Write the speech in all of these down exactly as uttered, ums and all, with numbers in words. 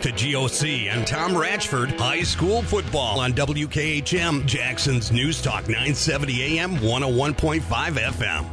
to G O C and Tom Ratchford High School football on W K H M, Jackson's News Talk nine seventy A M, one oh one point five F M.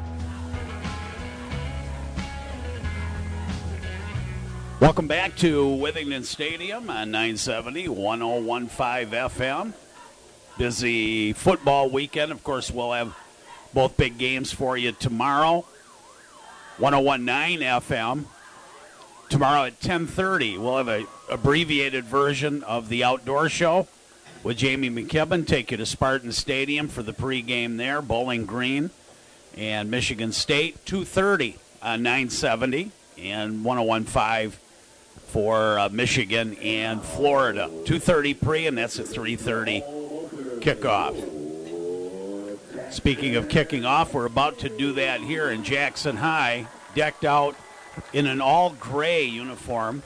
Welcome back to Withington Stadium on nine seventy, one oh one point five F M. Busy football weekend. Of course, we'll have both big games for you tomorrow. one oh one point nine F M. Tomorrow at ten thirty, we'll have an abbreviated version of the outdoor show with Jamie McKibben. Take you to Spartan Stadium for the pregame there, Bowling Green and Michigan State. two thirty on nine seventy and one oh one point five for uh, Michigan and Florida. two thirty pre, and that's at three thirty kickoff. Speaking of kicking off, we're about to do that here in Jackson High, decked out in an all-gray uniform.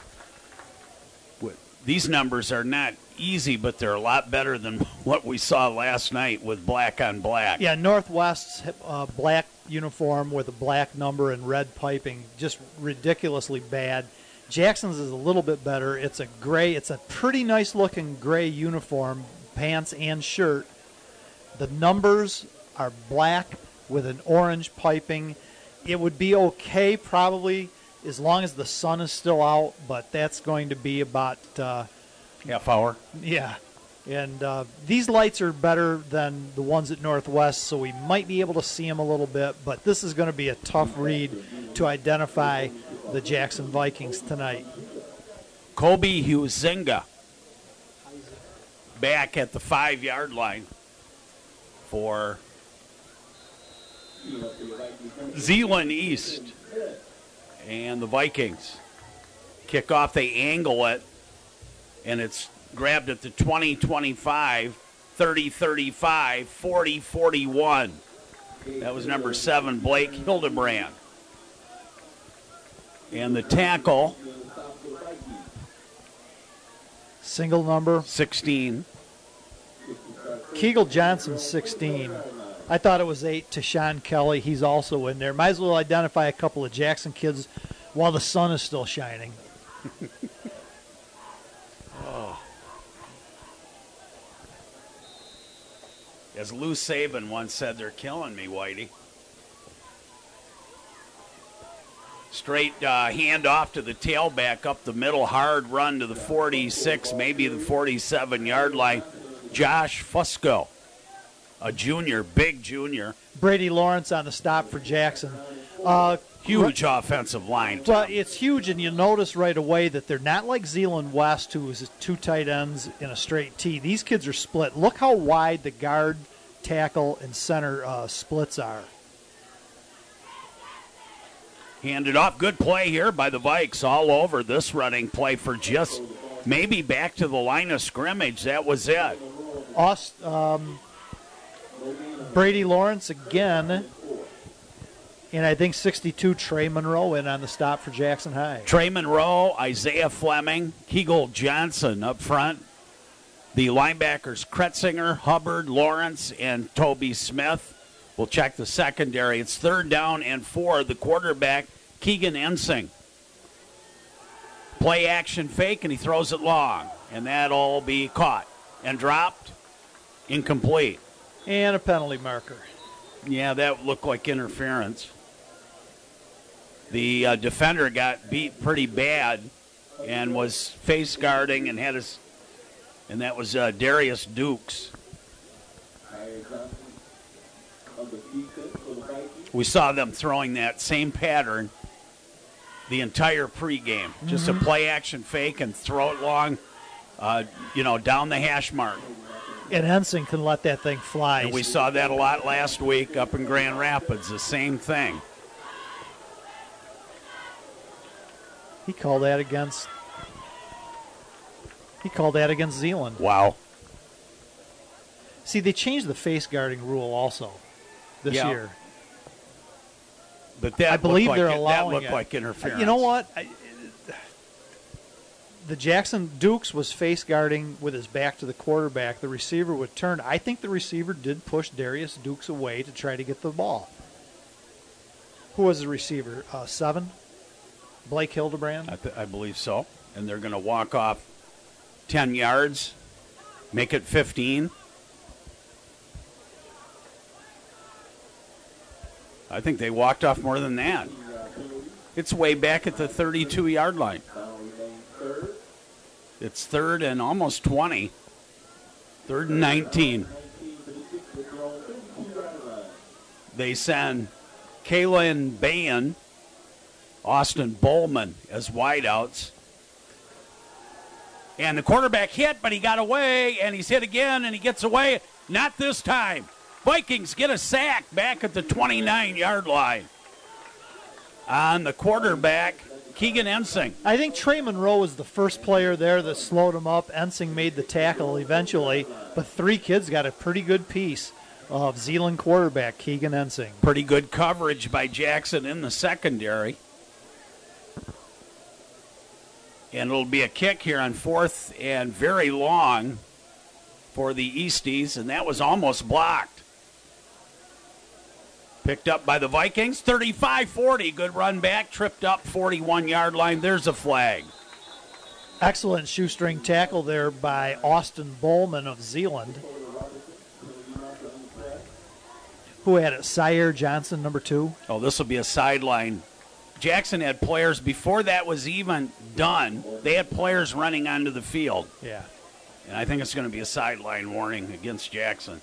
These numbers are not easy, but they're a lot better than what we saw last night with black on black. Yeah, Northwest's uh, black uniform with a black number and red piping, just ridiculously bad. Jackson's is a little bit better. It's a gray, it's a pretty nice-looking gray uniform, pants and shirt. The numbers are black with an orange piping. It would be okay probably as long as the sun is still out, but that's going to be about uh, half hour. Yeah, and uh, these lights are better than the ones at Northwest, so we might be able to see them a little bit, but this is going to be a tough read to identify the Jackson Vikings tonight. Kobe Huizinga back at the five-yard line for Zeeland East. And the Vikings kick off, they angle it, and it's grabbed at the twenty, twenty-five, thirty, thirty-five, forty, forty-one. That was number seven, Blake Hildebrand. And the tackle, single number sixteen. Kegel Johnson, sixteen. I thought it was eight to Sean Kelly. He's also in there. Might as well identify a couple of Jackson kids while the sun is still shining. Oh. As Lou Saban once said, they're killing me, Whitey. Straight uh, handoff to the tailback up the middle, hard run to the forty-six, maybe the forty-seven-yard line. Josh Fusco, a junior, big junior. Brady Lawrence on the stop for Jackson. Uh, huge right, offensive line. Well, it's huge, and you'll notice right away that they're not like Zeeland West, who is two tight ends in a straight T. These kids are split. Look how wide the guard, tackle, and center uh, splits are. Handed off. Good play here by the Vikes all over this running play for just maybe back to the line of scrimmage. That was it. Aust, um, Brady Lawrence again, and I think sixty-two, Trey Monroe in on the stop for Jackson High. Trey Monroe, Isaiah Fleming, Kegel Johnson up front. The linebackers, Kretzinger, Hubbard, Lawrence, and Toby Smith. We'll check the secondary. It's third down and four. The quarterback, Keegan Ensing. Play action fake, and he throws it long. And that'll be caught and dropped. Incomplete. And a penalty marker. Yeah, that looked like interference. The uh, defender got beat pretty bad and was face guarding and had his, and that was uh, Darius Dukes. We saw them throwing that same pattern the entire pregame. Mm-hmm. Just a play action fake and throw it long, uh, you know, down the hash mark. And Ensing can let that thing fly. And we saw that a lot last week up in Grand Rapids, the same thing. He called that against He called that against Zeeland. Wow. See, they changed the face guarding rule also this yeah. year. But that I believe like they're it, allowing that looked it. like interference. You know what? I, the Jackson Dukes was face guarding with his back to the quarterback. The receiver would turn. I think the receiver did push Darius Dukes away to try to get the ball. Who was the receiver? Uh, seven? Blake Hildebrand. I, th- I believe so. And they're going to walk off ten yards, make it fifteen. I think they walked off more than that. It's way back at the thirty-two-yard line. It's third and almost twenty. Third and nineteen. They send Kalen Bain, Austin Bowman as wideouts. And the quarterback hit, but he got away, and he's hit again, and he gets away. Not this time. Vikings get a sack back at the twenty-nine-yard line. On the quarterback, Keegan Ensing. I think Trey Monroe was the first player there that slowed him up. Ensing made the tackle eventually, but three kids got a pretty good piece of Zeeland quarterback Keegan Ensing. Pretty good coverage by Jackson in the secondary. And it'll be a kick here on fourth and very long for the Easties, and that was almost blocked. Picked up by the Vikings, thirty-five forty. Good run back, tripped up forty-one-yard line. There's a flag. Excellent shoestring tackle there by Austin Bowman of Zeeland, who had it, Sire Johnson, number two. Oh, this will be a sideline. Jackson had players, before that was even done, they had players running onto the field. Yeah. And I think it's going to be a sideline warning against Jackson.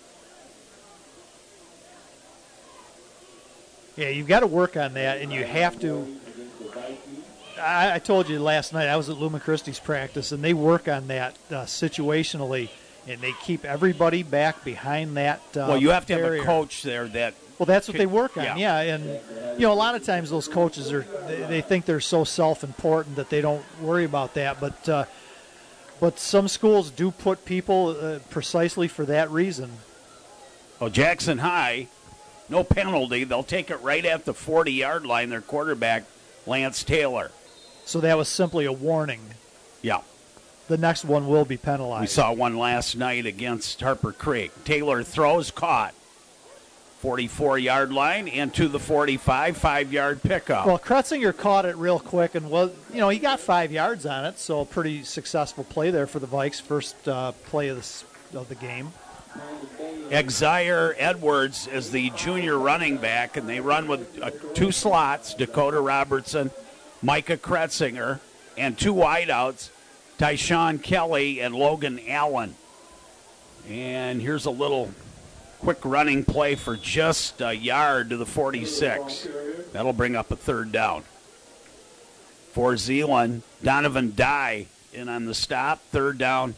Yeah, you've got to work on that, and you have to. I, I told you last night, I was at Luma Christie's practice, and they work on that uh, situationally, and they keep everybody back behind that uh, Well, you have to barrier. have a coach there that... Well, that's what they work on, yeah. yeah. And, you know, a lot of times those coaches, are they, they think they're so self-important that they don't worry about that. But uh, but some schools do put people uh, precisely for that reason. Well, Jackson High, no penalty. They'll take it right at the forty-yard line, their quarterback, Lance Taylor. So that was simply a warning. Yeah. The next one will be penalized. We saw one last night against Harper Creek. Taylor throws, caught. forty-four-yard line and to the forty-five, five-yard pickup. Well, Kretzinger caught it real quick, and was you know he got five yards on it, so a pretty successful play there for the Vikes. First uh, play of, this, of the game. Exire Edwards is the junior running back, and they run with uh, two slots: Dakota Robertson, Micah Kretzinger, and two wideouts: Tyshawn Kelly and Logan Allen. And here's a little quick running play for just a yard to the forty-six. That'll bring up a third down. For Zeeland, Donovan Dye in on the stop. Third down.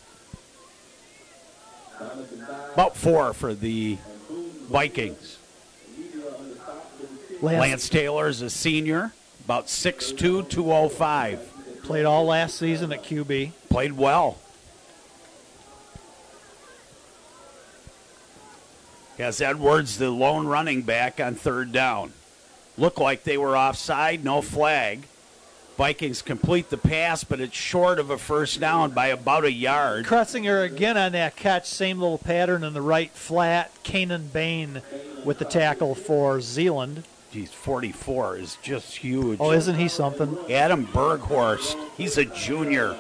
About four for the Vikings. Lance, Lance Taylor is a senior, about six two, two oh five. Played all last season at Q B. Played well. Has Edwards, the lone running back, on third down. Looked like they were offside, no flag. Vikings complete the pass, but it's short of a first down by about a yard. Kretzinger again on that catch, same little pattern in the right flat. Kanan Bain with the tackle for Zeeland. Geez, forty-four is just huge. Oh, isn't he something? Adam Berghorst, he's a junior.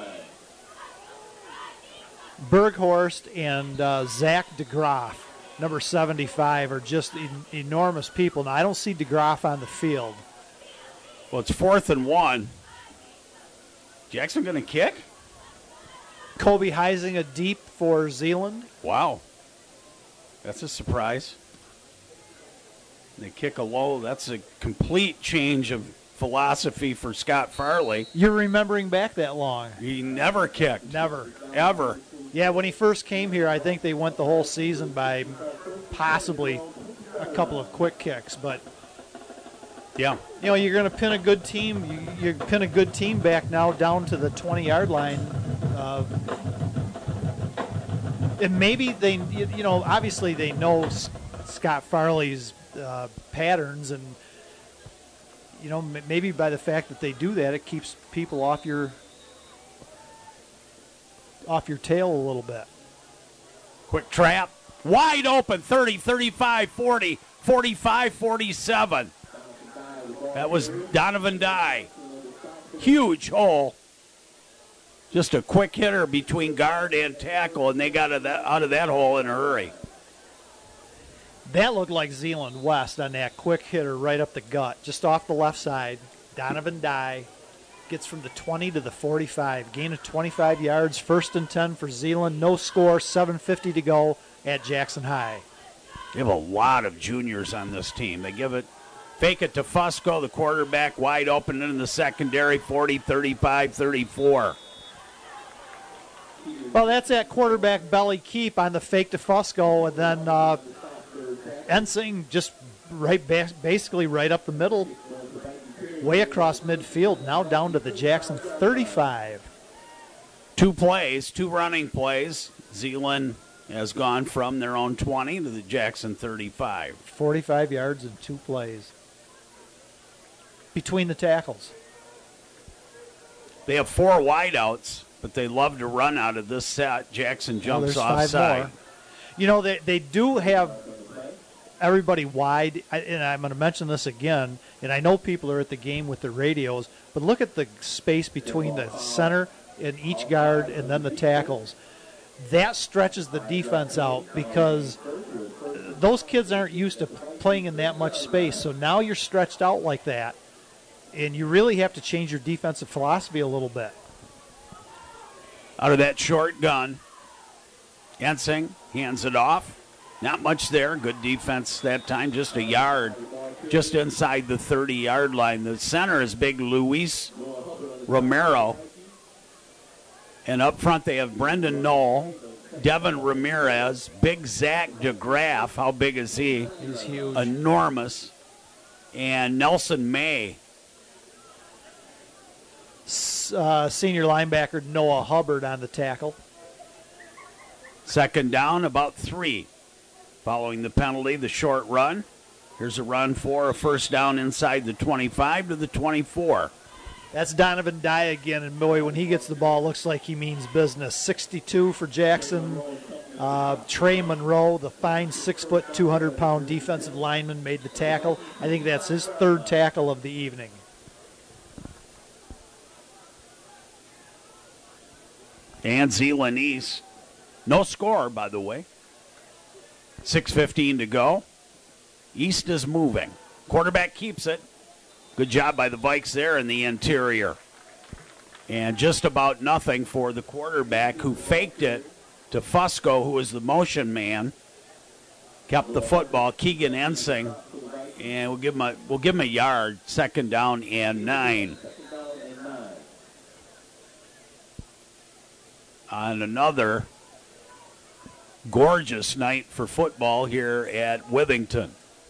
Berghorst and uh, Zach DeGraff, number seventy-five, are just en- enormous people. Now, I don't see DeGraff on the field. Well, it's fourth and one. Jackson going to kick? Kobe Heisinger deep for Zeeland. Wow. That's a surprise. They kick a low. That's a complete change of philosophy for Scott Farley. You're remembering back that long. He never kicked. Never. Ever. Yeah, when he first came here, I think they went the whole season by possibly a couple of quick kicks. But, Yeah. you know, you're going to pin a good team. You, you pin a good team back now down to the twenty-yard line. Uh, and maybe they, you you know, obviously they know S- Scott Farley's uh, patterns, and, you know, m- maybe by the fact that they do that, it keeps people off your off your tail a little bit. Quick trap. Wide open. thirty, thirty-five, forty, forty-five, forty-seven. That was Donovan Dye. huge hole. Just a quick hitter between guard and tackle, and they got out of that, out of that hole in a hurry. That looked like Zeeland West on that quick hitter right up the gut, just off the left side. Donovan Dye gets from the twenty to the forty-five. Gain of twenty-five yards, first and ten for Zeeland. No score, seven fifty to go at Jackson High. They have a lot of juniors on this team. They give it, fake it to Fusco, the quarterback, wide open in the secondary, forty, thirty-five, thirty-four. Well, that's that quarterback belly keep on the fake to Fusco, and then uh, Ensing just right, basically right up the middle, way across midfield, now down to the Jackson thirty-five. Two plays, two running plays. Zeeland has gone from their own twenty to the Jackson thirty-five. forty-five yards in two plays between the tackles. They have four wideouts, but they love to run out of this set. Jackson jumps well, offside. You know, they, they do have everybody wide, and I'm going to mention this again, and I know people are at the game with their radios, but look at the space between the center and each guard and then the tackles. That stretches the defense out because those kids aren't used to playing in that much space, so now you're stretched out like that, and you really have to change your defensive philosophy a little bit. Out of that short gun, Ensing hands it off. Not much there. Good defense that time. Just a yard, just inside the thirty-yard line. The center is big Luis Romero. And up front they have Brendan Knoll, Devin Ramirez, big Zach DeGraff. How big is he? He's huge. Enormous. And Nelson May. Uh, senior linebacker Noah Hubbard on the tackle. Second down, about three. Following the penalty, the short run. Here's a run for a first down inside the twenty-five to the twenty-four. That's Donovan Dye again, and boy, when he gets the ball, looks like he means business. sixty-two for Jackson. Uh, Trey Monroe, the fine six foot, two hundred pound defensive lineman, made the tackle. I think that's his third tackle of the evening. And Zeeland East. No score, by the way. six fifteen to go. East is moving. Quarterback keeps it. Good job by the Vikes there in the interior. And just about nothing for the quarterback who faked it to Fusco, who was the motion man. Kept the football. Keegan Ensing. And we'll give him a, we'll give him a yard. Second down and nine. On another gorgeous night for football here at Withington.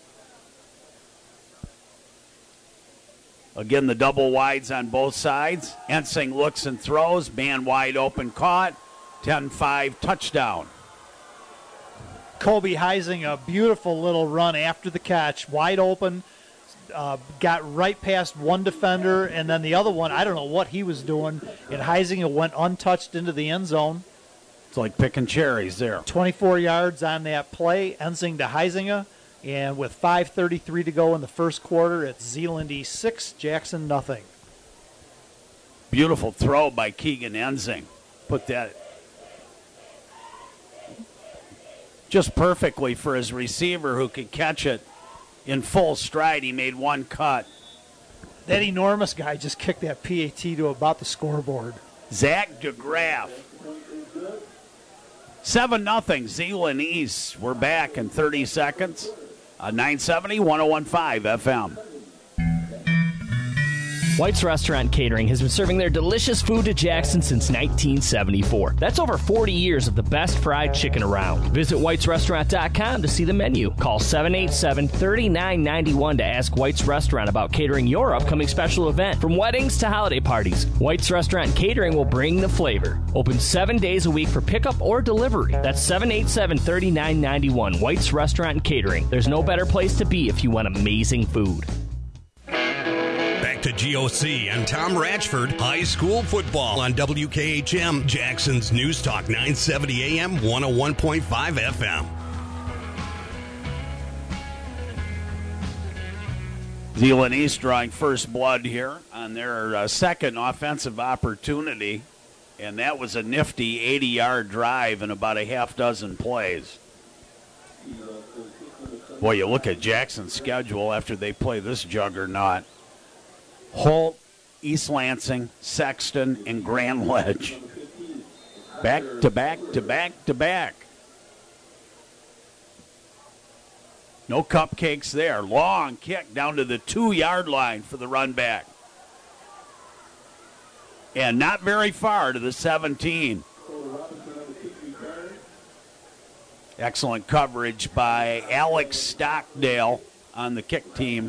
Again, the double wides on both sides. Ensing looks and throws. Man wide open, caught. ten five touchdown. Kobe Heising, a beautiful little run after the catch. Wide open. Uh, got right past one defender, and then the other one, I don't know what he was doing, and Heisinger went untouched into the end zone. It's like picking cherries there. twenty-four yards on that play, Ensing to Heisinger, and with five thirty-three to go in the first quarter, it's Zeeland East six, Jackson nothing. Beautiful throw by Keegan Ensing. Put that just perfectly for his receiver who could catch it. In full stride, he made one cut. That enormous guy just kicked that P A T to about the scoreboard. Zach DeGraff. seven nothing, Zeeland East. We're back in thirty seconds. Uh, nine seventy, one oh one point five F M. White's Restaurant and Catering has been serving their delicious food to Jackson since nineteen seventy-four. That's over forty years of the best fried chicken around. Visit whites restaurant dot com to see the menu. Call seven eight seven, three nine nine one to ask White's Restaurant about catering your upcoming special event. From weddings to holiday parties, White's Restaurant and Catering will bring the flavor. Open seven days a week for pickup or delivery. That's seven eight seven, three nine nine one. White's Restaurant and Catering. There's no better place to be if you want amazing food. To G O C and Tom Ratchford High School Football on W K H M, Jackson's News Talk nine seventy A M, one oh one point five F M. Zeeland East drawing first blood here on their uh, second offensive opportunity, and that was a nifty eighty-yard drive in about a half dozen plays. Boy, you look at Jackson's schedule after they play this juggernaut. Holt, East Lansing, Sexton, and Grand Ledge. Back to back to back to back. No cupcakes there. Long kick down to the two-yard line for the run back. And not very far to the seventeen. Excellent coverage by Alex Stockdale on the kick team.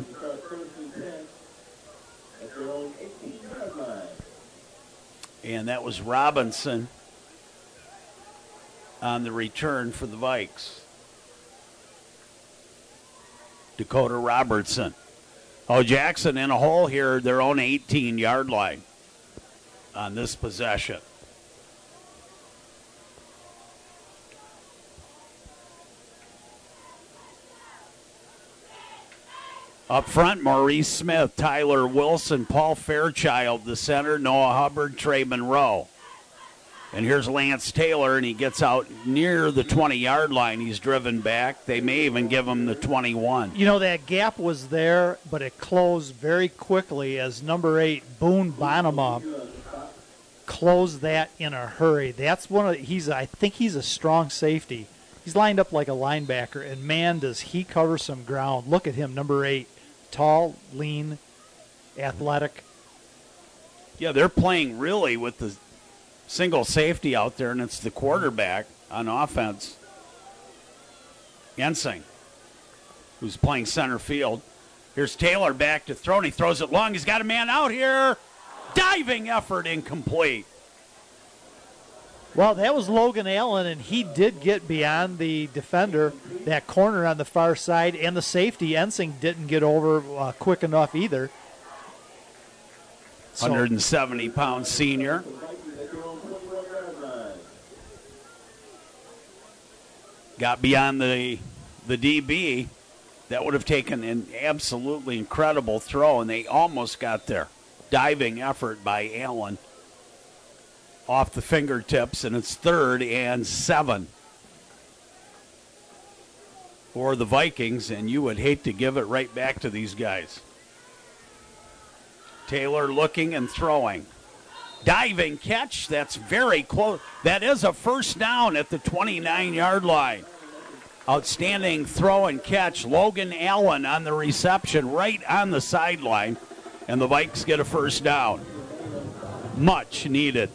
And that was Robinson on the return for the Vikes. Dakota Robertson. Oh, Jackson in a hole here, their own eighteen-yard line on this possession. Up front, Maurice Smith, Tyler Wilson, Paul Fairchild, the center, Noah Hubbard, Trey Monroe. And here's Lance Taylor, and he gets out near the twenty-yard line. He's driven back. They may even give him the twenty-one. You know, that gap was there, but it closed very quickly as number eight, Boone Bonema, closed that in a hurry. That's one of the, he's I think he's a strong safety. He's lined up like a linebacker, and man, does he cover some ground. Look at him, number eight, tall, lean, athletic. Yeah, they're playing really with the single safety out there, and it's the quarterback on offense, Ensing, who's playing center field. Here's Taylor back to throw, and he throws it long. He's got a man out here. Diving effort incomplete. Well, that was Logan Allen, and he did get beyond the defender, that corner on the far side, and the safety, Ensing, didn't get over uh, quick enough either. So, one hundred seventy pound senior. Got beyond the the D B. That would have taken an absolutely incredible throw, and they almost got there. Diving effort by Allen. Off the fingertips, and it's third and seven for the Vikings, and you would hate to give it right back to these guys. Taylor looking and throwing. Diving catch, that's very close. That is a first down at the twenty-nine-yard line. Outstanding throw and catch. Logan Allen on the reception right on the sideline, and the Vikes get a first down. Much needed.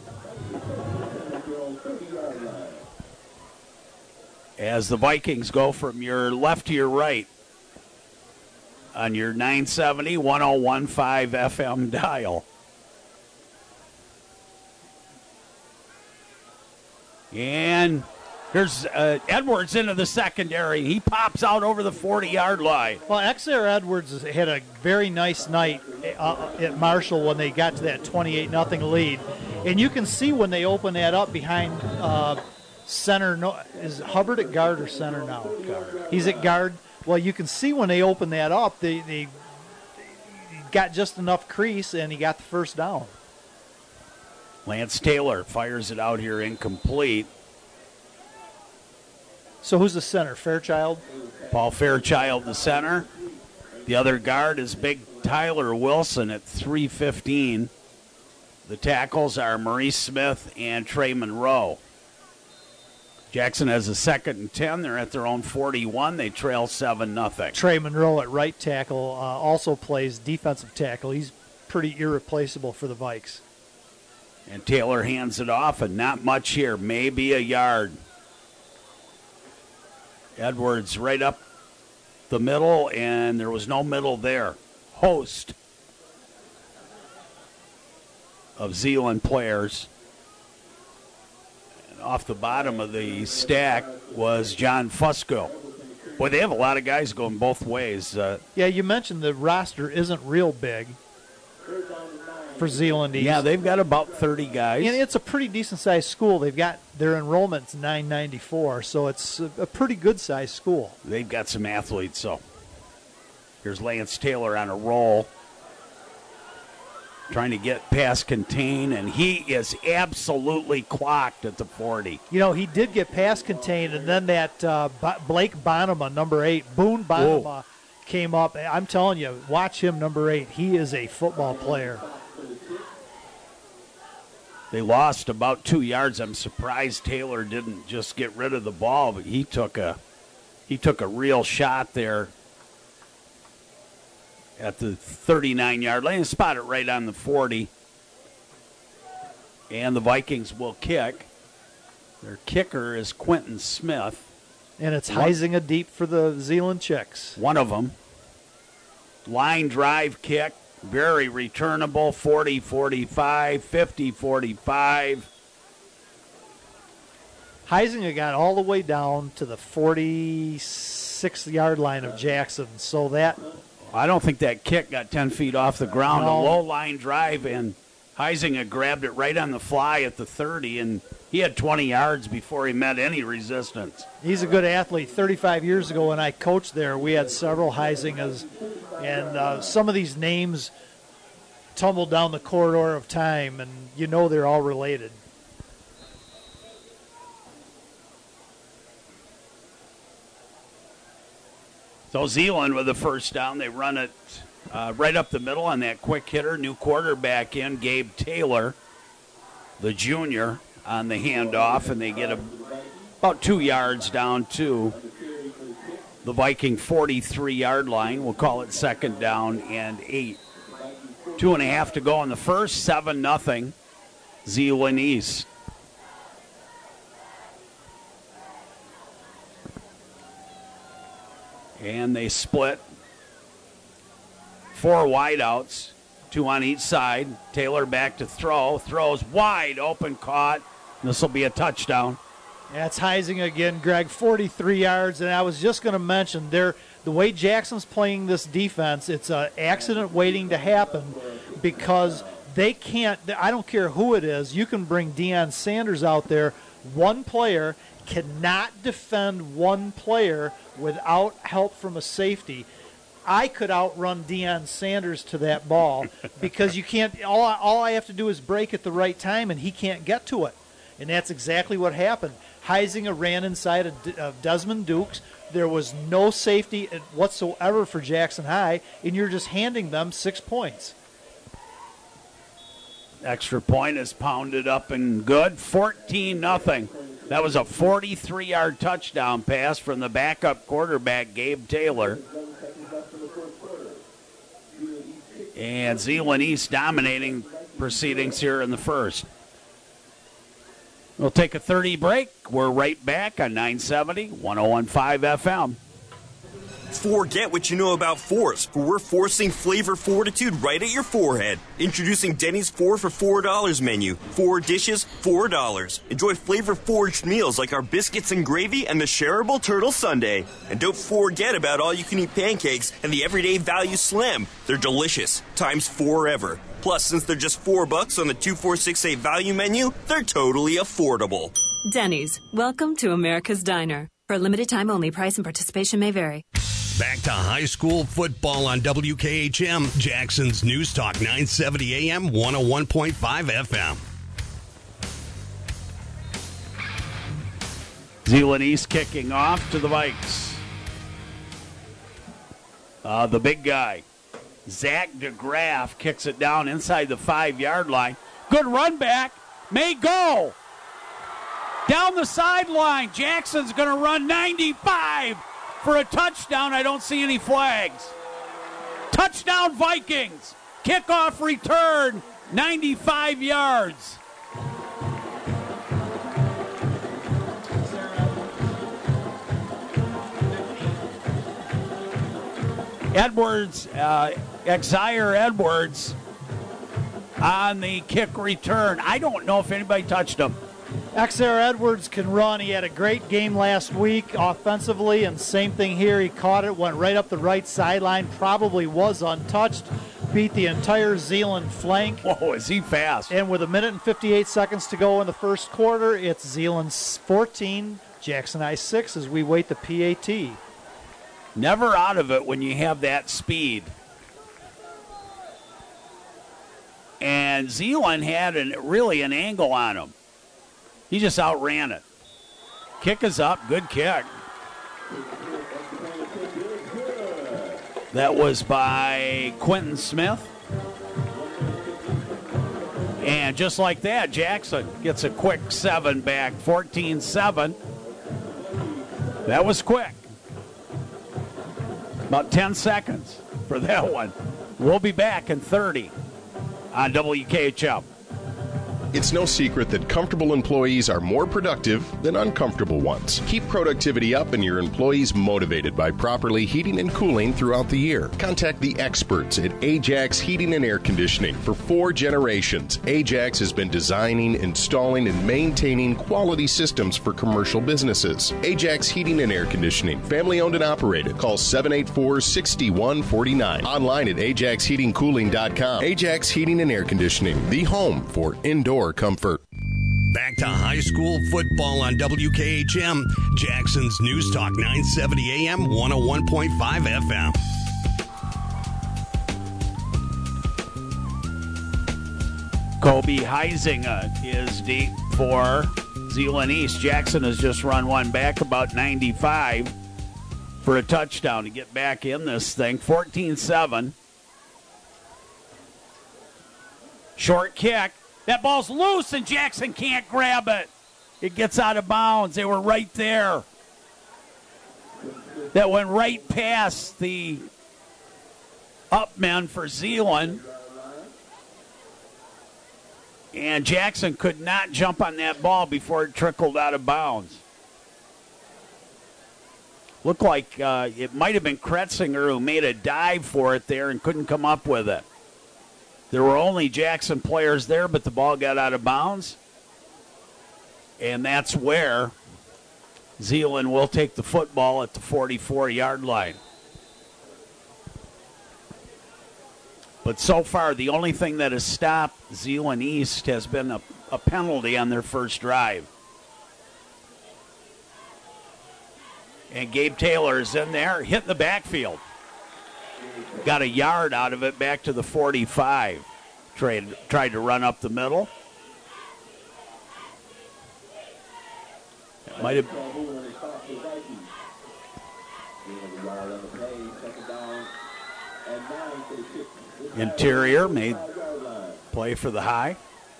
As the Vikings go from your left to your right on your nine seventy, ten fifteen F M dial. And here's uh, Edwards into the secondary. He pops out over the forty-yard line. Well, Exeter Edwards had a very nice night uh, at Marshall when they got to that twenty-eight nothing lead. And you can see when they open that up behind uh, center. No, is Hubbard at guard or center now? Guard. He's at guard. Well, you can see when they open that up, they, they got just enough crease, and he got the first down. Lance Taylor fires it out here incomplete. So who's the center? Fairchild? Paul Fairchild, the center. The other guard is big Tyler Wilson at three fifteen. The tackles are Maurice Smith and Trey Monroe. Jackson has a second and ten. They're at their own forty-one. They trail seven nothing. Trey Monroe at right tackle uh, also plays defensive tackle. He's pretty irreplaceable for the Vikes. And Taylor hands it off, and not much here. Maybe a yard. Edwards right up the middle, and there was no middle there. Host of Zeeland players. And off the bottom of the stack was John Fusco. Boy, they have a lot of guys going both ways. Uh, yeah, you mentioned the roster isn't real big for Zeeland East. Yeah, they've got about thirty guys. And it's a pretty decent-sized school. They've got their enrollment's nine ninety-four, so it's a, a pretty good-sized school. They've got some athletes, so. Here's Lance Taylor on a roll, trying to get past contain, and he is absolutely clocked at the forty. You know, he did get past contained, and then that uh, B- Blake Bonema, number eight, Boone Bonema, Whoa. came up. I'm telling you, watch him, number eight. He is a football player. They lost about two yards. I'm surprised Taylor didn't just get rid of the ball, but he took a he took a real shot there at the thirty-nine-yard line. Spot it right on the forty. And the Vikings will kick. Their kicker is Quentin Smith. And it's Heisinger deep for the Zeeland Chicks. One of them. Line drive kick. Very returnable. forty forty-five, fifty forty-five. Heisinger got all the way down to the forty-six-yard line of Jackson. So that... I don't think that kick got ten feet off the ground. No. A low line drive, and Heisinger grabbed it right on the fly at the thirty, and he had twenty yards before he met any resistance. He's a good athlete. thirty-five years ago when I coached there, we had several Heisingers, and uh, some of these names tumbled down the corridor of time, and you know they're all related. So Zeeland with the first down. They run it uh, right up the middle on that quick hitter. New quarterback in, Gabe Taylor, the junior, on the handoff, and they get a, about two yards down to the Viking forty-three-yard line. We'll call it second down and eight. Two and a half to go in the first, seven nothing, Zeeland East. And they split. Four wideouts, two on each side. Taylor back to throw. Throws wide open, caught. This will be a touchdown. That's Heisinger again, Greg, forty-three yards. And I was just going to mention, there, the way Jackson's playing this defense, it's an accident waiting to happen because they can't, I don't care who it is, you can bring Deion Sanders out there. One player cannot defend one player without help from a safety. I could outrun Deion Sanders to that ball because you can't. All, all I have to do is break at the right time, and he can't get to it. And that's exactly what happened. Heisinger ran inside of, of Desmond Dukes. There was no safety whatsoever for Jackson High, and you're just handing them six points. Extra point is pounded up and good. fourteen nothing. That was a forty-three-yard touchdown pass from the backup quarterback, Gabe Taylor. And Zeeland East dominating proceedings here in the first. We'll take a thirty break. We're right back on nine seventy, one oh one point five F M. Forget what you know about fours, for we're forcing flavor fortitude right at your forehead. Introducing Denny's four for four dollars menu. Four dishes, four dollars. Enjoy flavor-forged meals like our biscuits and gravy and the shareable turtle sundae. And don't forget about all-you-can-eat pancakes and the everyday value slam. They're delicious, times four ever. Plus, since they're just four bucks on the two four six eight value menu, they're totally affordable. Denny's, welcome to America's Diner. For a limited time only, price and participation may vary. Back to high school football on W K H M, Jackson's News Talk, nine seventy A M, one oh one point five F M. Zeeland East kicking off to the Vikes. Uh, the big guy, Zach DeGraff, kicks it down inside the five-yard line. Good run back. May go. Down the sideline. Jackson's going to run ninety-five. For a touchdown. I don't see any flags. Touchdown Vikings. Kickoff return. ninety-five yards. Edwards, uh, Exire Edwards on the kick return. I don't know if anybody touched him. Exire Edwards can run. He had a great game last week offensively, and same thing here. He caught it, went right up the right sideline, probably was untouched, beat the entire Zeeland flank. Whoa, is he fast. And with a minute and fifty-eight seconds to go in the first quarter, it's Zeeland fourteen, Jackson High six as we wait the P A T. Never out of it when you have that speed. And Zeeland had an, really an angle on him. He just outran it. Kick is up. Good kick. That was by Quentin Smith. And just like that, Jackson gets a quick seven back, fourteen seven. That was quick. About ten seconds for that one. We'll be back in thirty on W K H M. It's no secret that comfortable employees are more productive than uncomfortable ones. Keep productivity up and your employees motivated by properly heating and cooling throughout the year. Contact the experts at Ajax Heating and Air Conditioning. For four generations, Ajax has been designing, installing, and maintaining quality systems for commercial businesses. Ajax Heating and Air Conditioning, family owned and operated. Call seven eight four, six one four nine. Online at ajax heating cooling dot com. Ajax Heating and Air Conditioning, the home for indoor comfort. Back to high school football on W K H M, Jackson's News Talk nine seventy A M, one oh one point five F M. Kobe Heisinger is deep for Zeeland East. Jackson has just run one back about ninety-five for a touchdown to get back in this thing. fourteen seven. Short kick. That ball's loose, and Jackson can't grab it. It gets out of bounds. They were right there. That went right past the up men for Zeeland. And Jackson could not jump on that ball before it trickled out of bounds. Looked like uh, it might have been Kretzinger who made a dive for it there and couldn't come up with it. There were only Jackson players there, but the ball got out of bounds. And that's where Zeeland will take the football at the forty-four-yard line. But so far, the only thing that has stopped Zeeland East has been a, a penalty on their first drive. And Gabe Taylor is in there, hitting the backfield. Got a yard out of it back to the forty-five. Tried, tried to run up the middle. Might have. Interior made play for the high.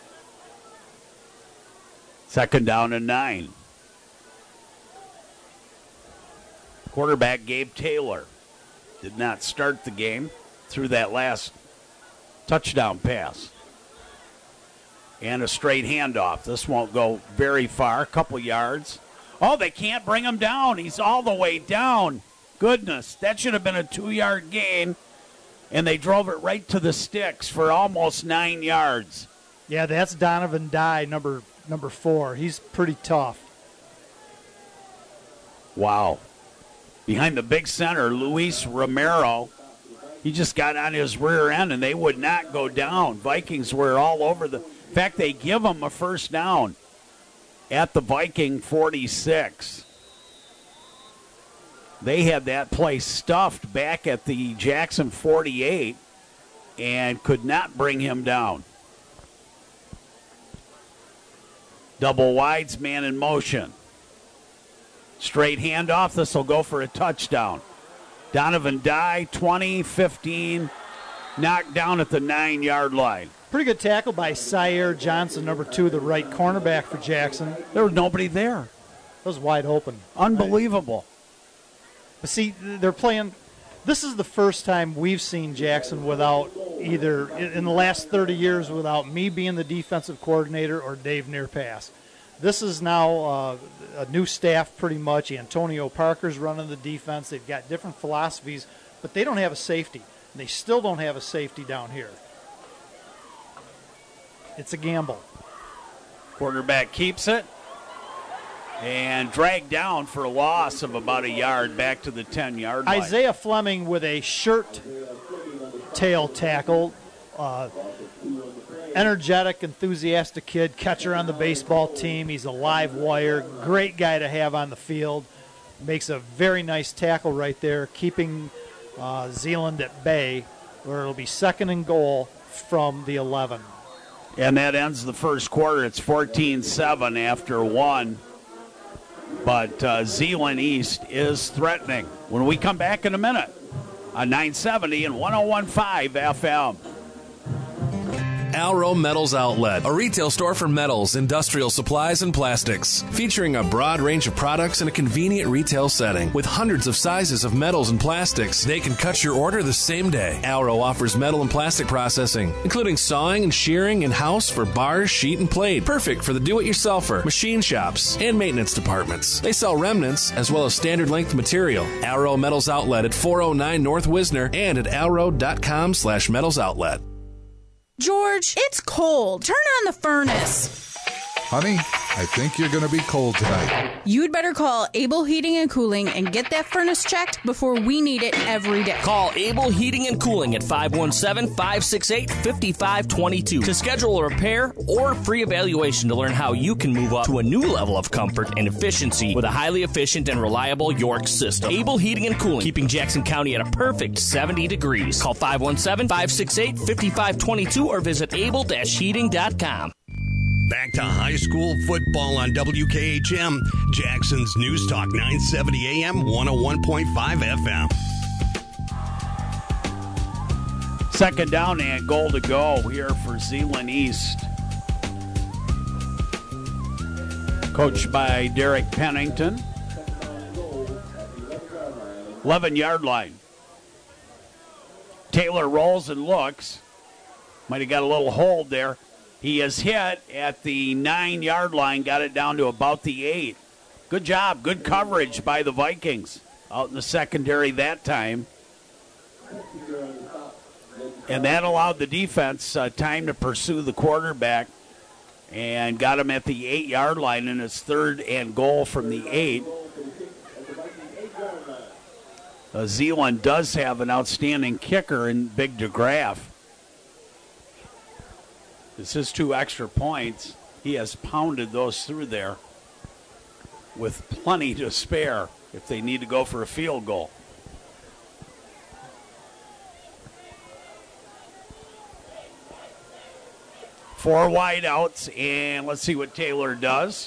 Second down and nine. Quarterback Gabe Taylor did not start the game through that last touchdown pass. And a straight handoff. This won't go very far, a couple yards. Oh, they can't bring him down. He's all the way down. Goodness, that should have been a two-yard gain. And they drove it right to the sticks for almost nine yards. Yeah, that's Donovan Dye, number number four. He's pretty tough. Wow. Behind the big center, Luis Romero. He just got on his rear end, and they would not go down. Vikings were all over the. In fact, they give them a first down at the Viking forty-six. They had that play stuffed back at the Jackson forty-eight and could not bring him down. Double wides, man in motion. Straight handoff. This will go for a touchdown. Donovan Dye, twenty fifteen, knocked down at the nine-yard line. Pretty good tackle by Sire Johnson, number two, the right cornerback for Jackson. There was nobody there. It was wide open. Unbelievable. But see, they're playing. This is the first time we've seen Jackson without either, in the last thirty years, without me being the defensive coordinator or Dave Nearpass. This is now uh, a new staff pretty much. Antonio Parker's running the defense. They've got different philosophies, but they don't have a safety. They still don't have a safety down here. It's a gamble. Quarterback keeps it and dragged down for a loss of about a yard back to the ten-yard line. Isaiah Fleming with a shirt tail tackle. Uh, energetic, enthusiastic kid, catcher on the baseball team. He's a live wire. Great guy to have on the field. makes a very nice tackle right there, keeping uh, Zeeland at bay, where it'll be second and goal from the eleven. And that ends the first quarter. It's fourteen seven after one. But uh, Zeeland East is threatening. When we come back in a minute on nine seventy and one oh one point five F M. Alro Metals Outlet, a retail store for metals, industrial supplies, and plastics, featuring a broad range of products in a convenient retail setting. With hundreds of sizes of metals and plastics, they can cut your order the same day. Alro offers metal and plastic processing, including sawing and shearing in-house for bars, sheet, and plate. Perfect for the do-it-yourselfer, machine shops, and maintenance departments. They sell remnants as well as standard length material. Alro Metals Outlet at four oh nine North Wisner and at alro.com slash metals outlet. George, it's cold. Turn on the furnace. Honey, I think you're going to be cold tonight. You'd better call Able Heating and Cooling and get that furnace checked before we need it every day. Call Able Heating and Cooling at five one seven, five six eight, five five two two to schedule a repair or free evaluation to learn how you can move up to a new level of comfort and efficiency with a highly efficient and reliable York system. Able Heating and Cooling, keeping Jackson County at a perfect seventy degrees. Call five one seven, five six eight, five five two two or visit able dash heating dot com. Back to high school football on W K H M, Jackson's News Talk nine seventy A M, one oh one point five F M. Second down and goal to go here for Zeeland East. Coached by Derek Pennington. eleven-yard line. Taylor rolls and looks. Might have got a little hold there. He is hit at the nine-yard line, got it down to about the eight. Good job, good coverage by the Vikings out in the secondary that time. And that allowed the defense uh, time to pursue the quarterback and got him at the eight-yard line in his third and goal from the eight. Uh, Zeeland does have an outstanding kicker in Big DeGraff. It's his two extra points. He has pounded those through there with plenty to spare if they need to go for a field goal. Four wide outs, and let's see what Taylor does.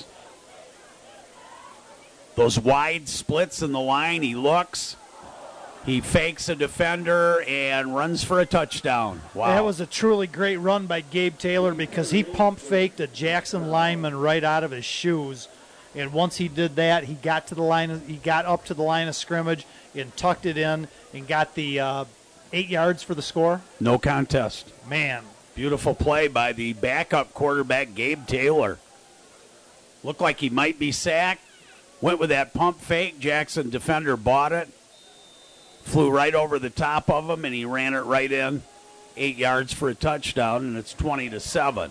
Those wide splits in the line, he looks. He fakes a defender and runs for a touchdown. Wow. That was a truly great run by Gabe Taylor because he pump faked a Jackson lineman right out of his shoes. And once he did that, he got to the line. He got up to the line of scrimmage and tucked it in and got the uh, eight yards for the score. No contest. Man. Beautiful play by the backup quarterback, Gabe Taylor. Looked like he might be sacked. Went with that pump fake. Jackson defender bought it. Flew right over the top of him, and he ran it right in. Eight yards for a touchdown, and it's twenty to seven.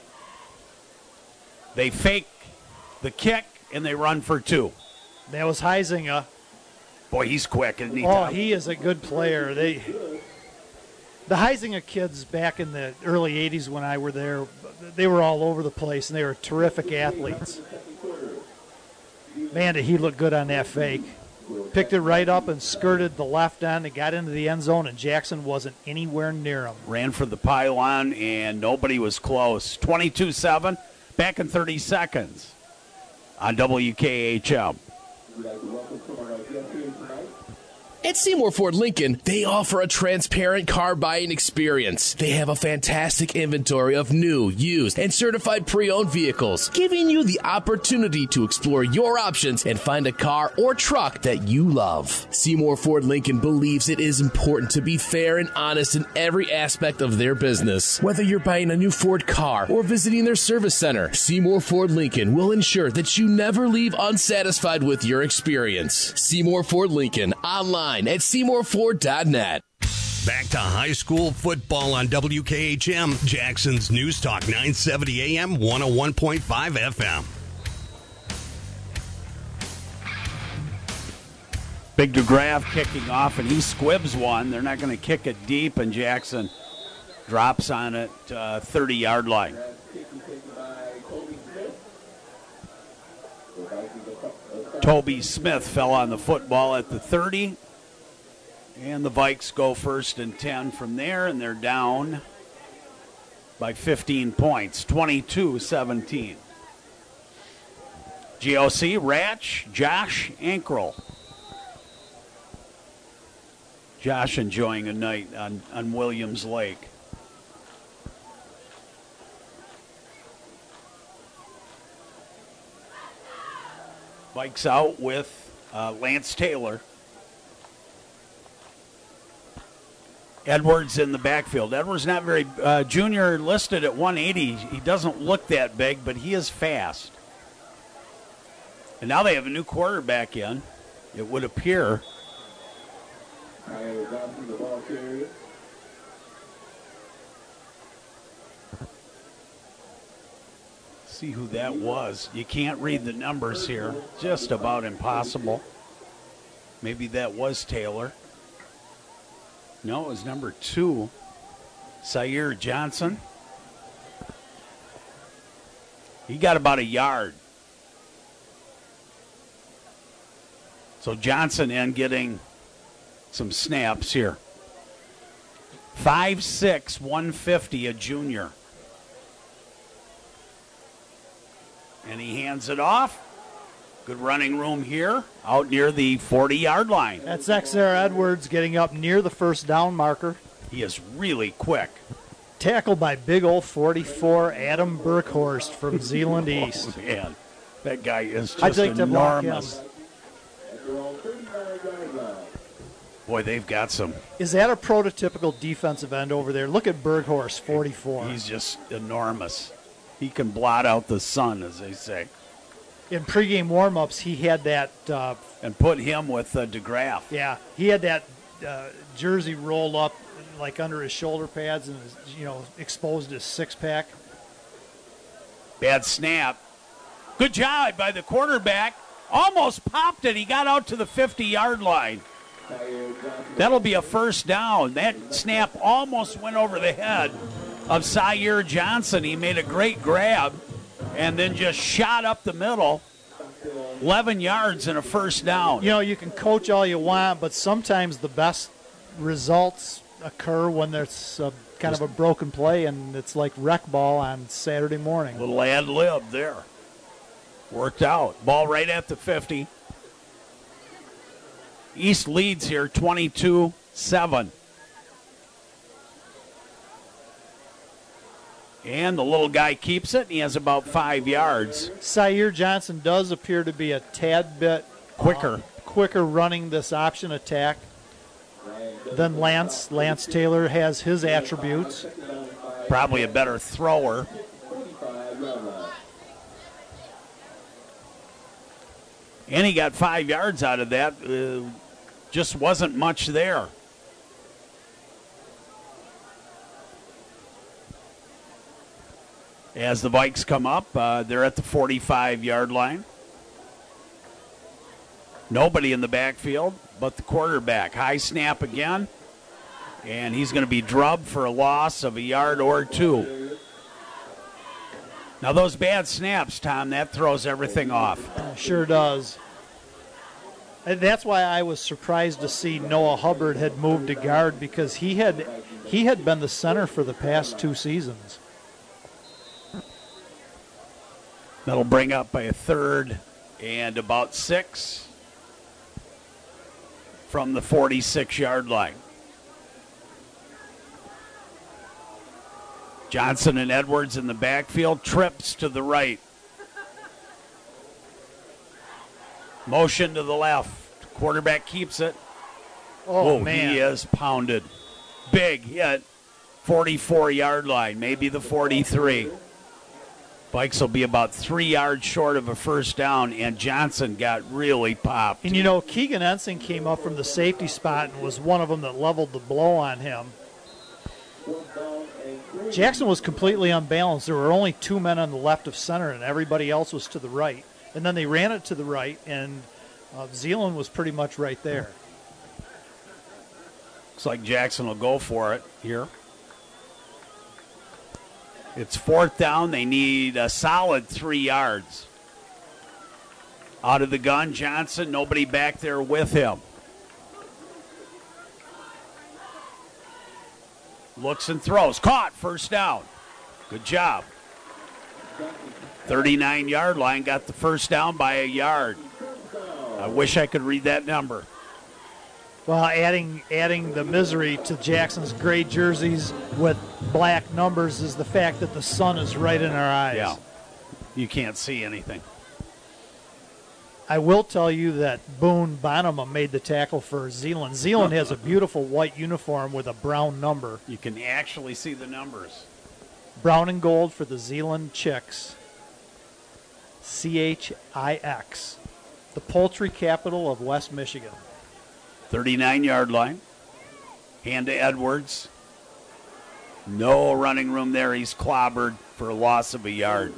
They fake the kick, and they run for two. That was Heisinger. Boy, he's quick, isn't he? Oh, Tom? he is a good player. They, the Heisinger kids back in the early eighties when I were there, they were all over the place, and they were terrific athletes. Man, did he look good on that fake. Picked it right up and skirted the left end and got into the end zone, and Jackson wasn't anywhere near him. Ran for the pylon, and nobody was close. twenty-two seven, back in thirty seconds on W K H M. At Seymour Ford Lincoln, they offer a transparent car buying experience. They have a fantastic inventory of new, used, and certified pre-owned vehicles, giving you the opportunity to explore your options and find a car or truck that you love. Seymour Ford Lincoln believes it is important to be fair and honest in every aspect of their business. Whether you're buying a new Ford car or visiting their service center, Seymour Ford Lincoln will ensure that you never leave unsatisfied with your experience. Seymour Ford Lincoln, online at seymour ford dot net. Back to high school football on W K H M, Jackson's News Talk nine seventy A M, one oh one point five F M. Big DeGraff kicking off, and he squibs one. They're not going to kick it deep, and Jackson drops on it, uh, thirty-yard line. Toby Smith fell on the football at the thirty. And the Vikes go first and ten from there, and they're down by fifteen points, twenty-two seventeen. G O C, Ratch, Josh Ankrel. Josh enjoying a night on, on Williams Lake. Vikes out with uh, Lance Taylor. Edwards in the backfield. Edwards not very, uh, junior listed at one eighty. He doesn't look that big, but he is fast. And now they have a new quarterback in, it would appear. See who that was. You can't read the numbers here. Just about impossible. Maybe that was Taylor. No, it was number two, Zaire Johnson. He got about a yard. So Johnson in getting some snaps here. five six, one fifty, a junior. And he hands it off. Good running room here out near the forty-yard line. That's Xavier Edwards getting up near the first down marker. He is really quick. Tackled by big old forty-four Adam Burkhorst from Zeeland East. Oh, man, that guy is just I'd like to block enormous. him. Boy, they've got some. Is that a prototypical defensive end over there? Look at Burghorst, forty-four. He's just enormous. He can blot out the sun, as they say. In pregame warm-ups, he had that. Uh, and put him with uh, DeGraff. Yeah, he had that uh, jersey rolled up like under his shoulder pads and his, you know, exposed his six-pack. Bad snap. Good job by the quarterback. Almost popped it. He got out to the fifty-yard line. That'll be a first down. That snap almost went over the head of Zaire Johnson. He made a great grab and then just shot up the middle. eleven yards and a first down. You know, you can coach all you want, but sometimes the best results occur when there's a, kind of a broken play, and it's like rec ball on Saturday morning. Little ad lib there. Worked out. Ball right at the fifty. East leads here twenty-two seven. And the little guy keeps it. He has about five yards. Zaire Johnson does appear to be a tad bit quicker, uh, quicker running this option attack than Lance. Lance Taylor has his attributes. Probably a better thrower. And he got five yards out of that. Uh, just wasn't much there. As the Vikes come up, uh, they're at the forty-five-yard line. Nobody in the backfield but the quarterback. High snap again, and he's going to be drubbed for a loss of a yard or two. Now those bad snaps, Tom, that throws everything off. Sure does. And that's why I was surprised to see Noah Hubbard had moved to guard, because he had he had been the center for the past two seasons. That'll bring up by a third and about six from the forty-six-yard line. Johnson and Edwards in the backfield. Trips to the right. Motion to the left. Quarterback keeps it. Oh, oh man. He is pounded. Big hit. forty-four-yard line, maybe the forty-three. Vikes will be about three yards short of a first down, and Johnson got really popped. And, you know, Keegan Ensing came up from the safety spot and was one of them that leveled the blow on him. Jackson was completely unbalanced. There were only two men on the left of center, and everybody else was to the right. And then they ran it to the right, and uh, Zeeland was pretty much right there. Looks like Jackson will go for it here. It's fourth down. They need a solid three yards. Out of the gun, Johnson, nobody back there with him. Looks and throws. Caught, first down. Good job. thirty-nine-yard line, got the first down by a yard. I wish I could read that number. Well, adding adding the misery to Jackson's gray jerseys with black numbers is the fact that the sun is right in our eyes. Yeah, you can't see anything. I will tell you that Boone Bonema made the tackle for Zeeland. Zeeland has a beautiful white uniform with a brown number. You can actually see the numbers. Brown and gold for the Zeeland Chicks. C H I X. The poultry capital of West Michigan. thirty-nine-yard line. Hand to Edwards. No running room there. He's clobbered for a loss of a yard.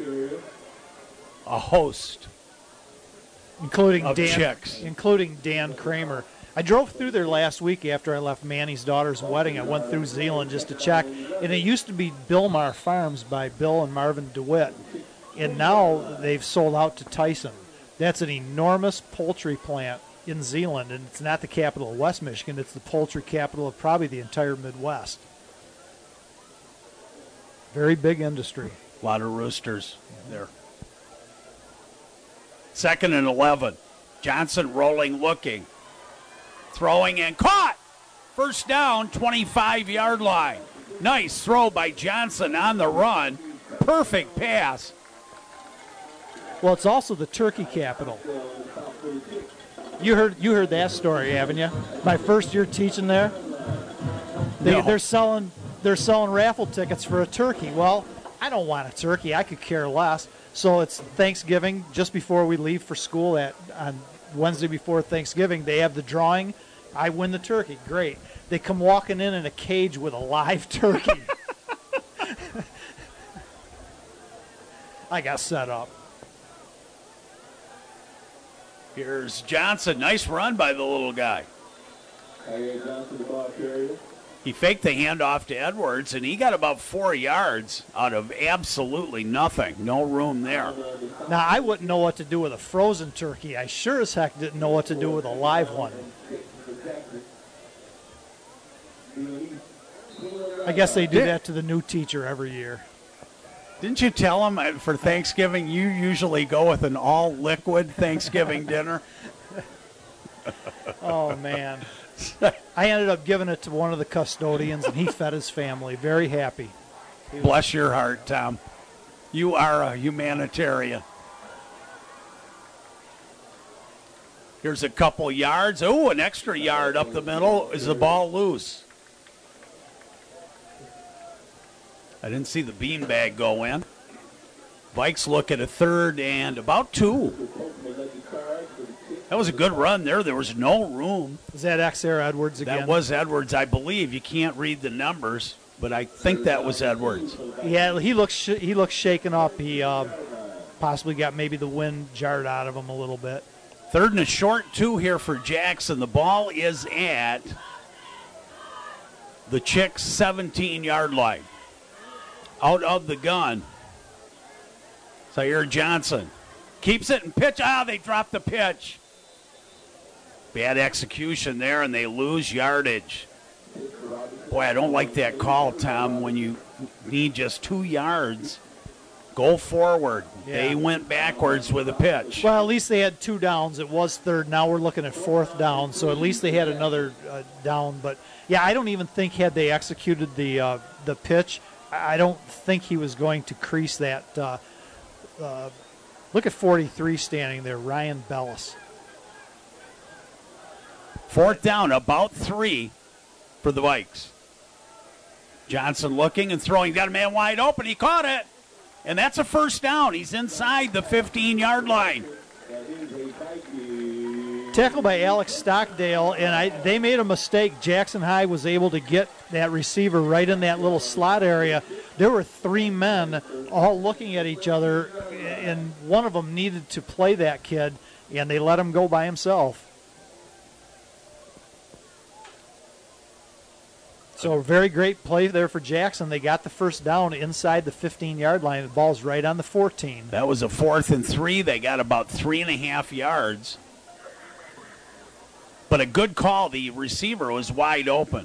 A host including of Dan, chicks. including Dan Kramer. I drove through there last week after I left Manny's daughter's wedding. I went through Zeeland just to check. And it used to be Billmar Farms by Bill and Marvin DeWitt. And now they've sold out to Tyson. That's an enormous poultry plant in Zeeland, and it's not the capital of West Michigan. It's the poultry capital of probably the entire Midwest. Very big industry. A lot of roosters there. Second and eleven. Johnson rolling, looking. Throwing and caught. First down, twenty-five-yard line. Nice throw by Johnson on the run. Perfect pass. Well, it's also the turkey capital. You heard you heard that story, haven't you? My first year teaching there, they, no. they're selling they're selling raffle tickets for a turkey. Well, I don't want a turkey. I could care less. So it's Thanksgiving, just before we leave for school at on Wednesday before Thanksgiving. They have the drawing. I win the turkey. Great. They come walking in in a cage with a live turkey. I got set up. Here's Johnson. Nice run by the little guy. He faked the handoff to Edwards, and he got about four yards out of absolutely nothing. No room there. Now, I wouldn't know what to do with a frozen turkey. I sure as heck didn't know what to do with a live one. I guess they do Did, that to the new teacher every year. Didn't you tell him for Thanksgiving you usually go with an all-liquid Thanksgiving dinner? Oh, man. I ended up giving it to one of the custodians, and he fed his family. Very happy. Bless your heart, Tom. You are a humanitarian. Here's a couple yards. Oh, an extra yard up the middle. Is the ball loose? I didn't see the beanbag go in. Vikes look at a third and about two. That was a good run there. There was no room. Is that X R Edwards again? That was Edwards, I believe. You can't read the numbers, but I think that was Edwards. Yeah, he looks sh- he looks shaken up. He uh, possibly got maybe the wind jarred out of him a little bit. Third and a short two here for Jackson. The ball is at the Chicks' seventeen-yard line. Out of the gun. Zaire Johnson keeps it and pitch. Ah, they dropped the pitch. Bad execution there, and they lose yardage. Boy, I don't like that call, Tom, when you need just two yards. Go forward. Yeah. They went backwards with a pitch. Well, at least they had two downs. It was third. Now we're looking at fourth down, so at least they had another uh, down. But, yeah, I don't even think had they executed the uh, the pitch, I don't think he was going to crease that. Uh, uh, look at forty-three standing there, Ryan Bellis. Fourth down, about three for the Vikes. Johnson looking and throwing. Got a man wide open. He caught it. And that's a first down. He's inside the fifteen-yard line. Tackled by Alex Stockdale, and I, they made a mistake. Jackson High was able to get that receiver right in that little slot area. There were three men all looking at each other, and one of them needed to play that kid, and they let him go by himself. So a very great play there for Jackson. They got the first down inside the fifteen-yard line. The ball's right on the fourteen. That was a fourth and three. They got about three and a half yards. But a good call. The receiver was wide open.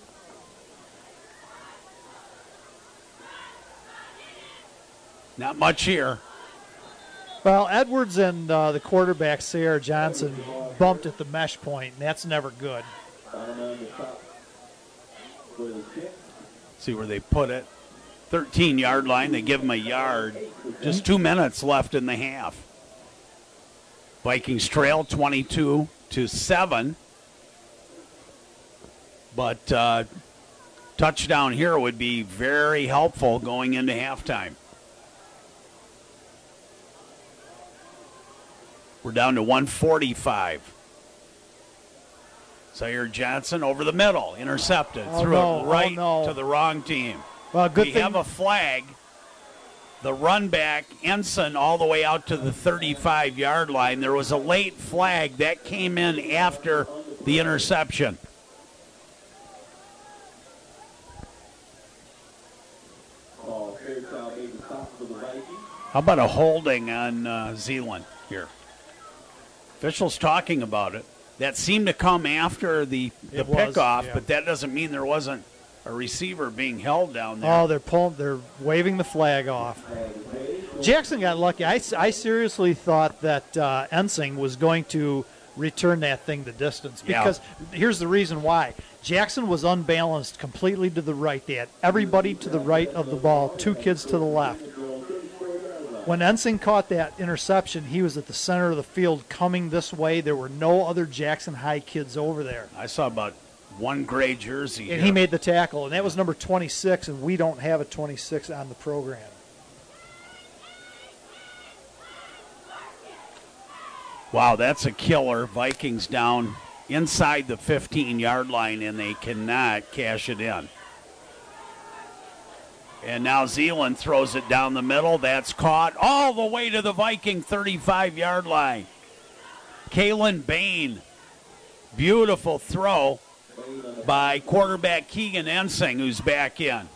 Not much here. Well, Edwards and uh, the quarterback, Sayre Johnson, bumped at the mesh point, and that's never good. See where they put it. thirteen-yard line. They give them a yard. Just two minutes left in the half. Vikings trail twenty-two to seven. But uh, touchdown here would be very helpful going into halftime. We're down to one forty-five. Sayre Johnson over the middle, intercepted. Oh, Threw no. it right oh, no. to the wrong team. Well, good we thing. have a flag. The run back, Ensign, all the way out to the thirty-five-yard line. There was a late flag that came in after the interception. How about a holding on uh, Zeeland here? Officials talking about it. That seemed to come after the, the It was, pickoff, yeah. but that doesn't mean there wasn't a receiver being held down there. Oh, they're pulling. They're waving the flag off. Jackson got lucky. I, I seriously thought that uh, Ensing was going to return that thing the distance because Yeah. here's the reason why. Jackson was unbalanced completely to the right. They had everybody to the right of the ball, two kids to the left. When Ensing caught that interception, he was at the center of the field coming this way. There were no other Jackson High kids over there. I saw about one gray jersey And here. he made the tackle, and that was number twenty-six, and we don't have a twenty-six on the program. Wow, that's a killer. Vikings down inside the fifteen-yard line, and they cannot cash it in. And now Zeeland throws it down the middle. That's caught all the way to the Viking thirty-five-yard line. Kalen Bain. Beautiful throw by quarterback Keegan Ensing, who's back in.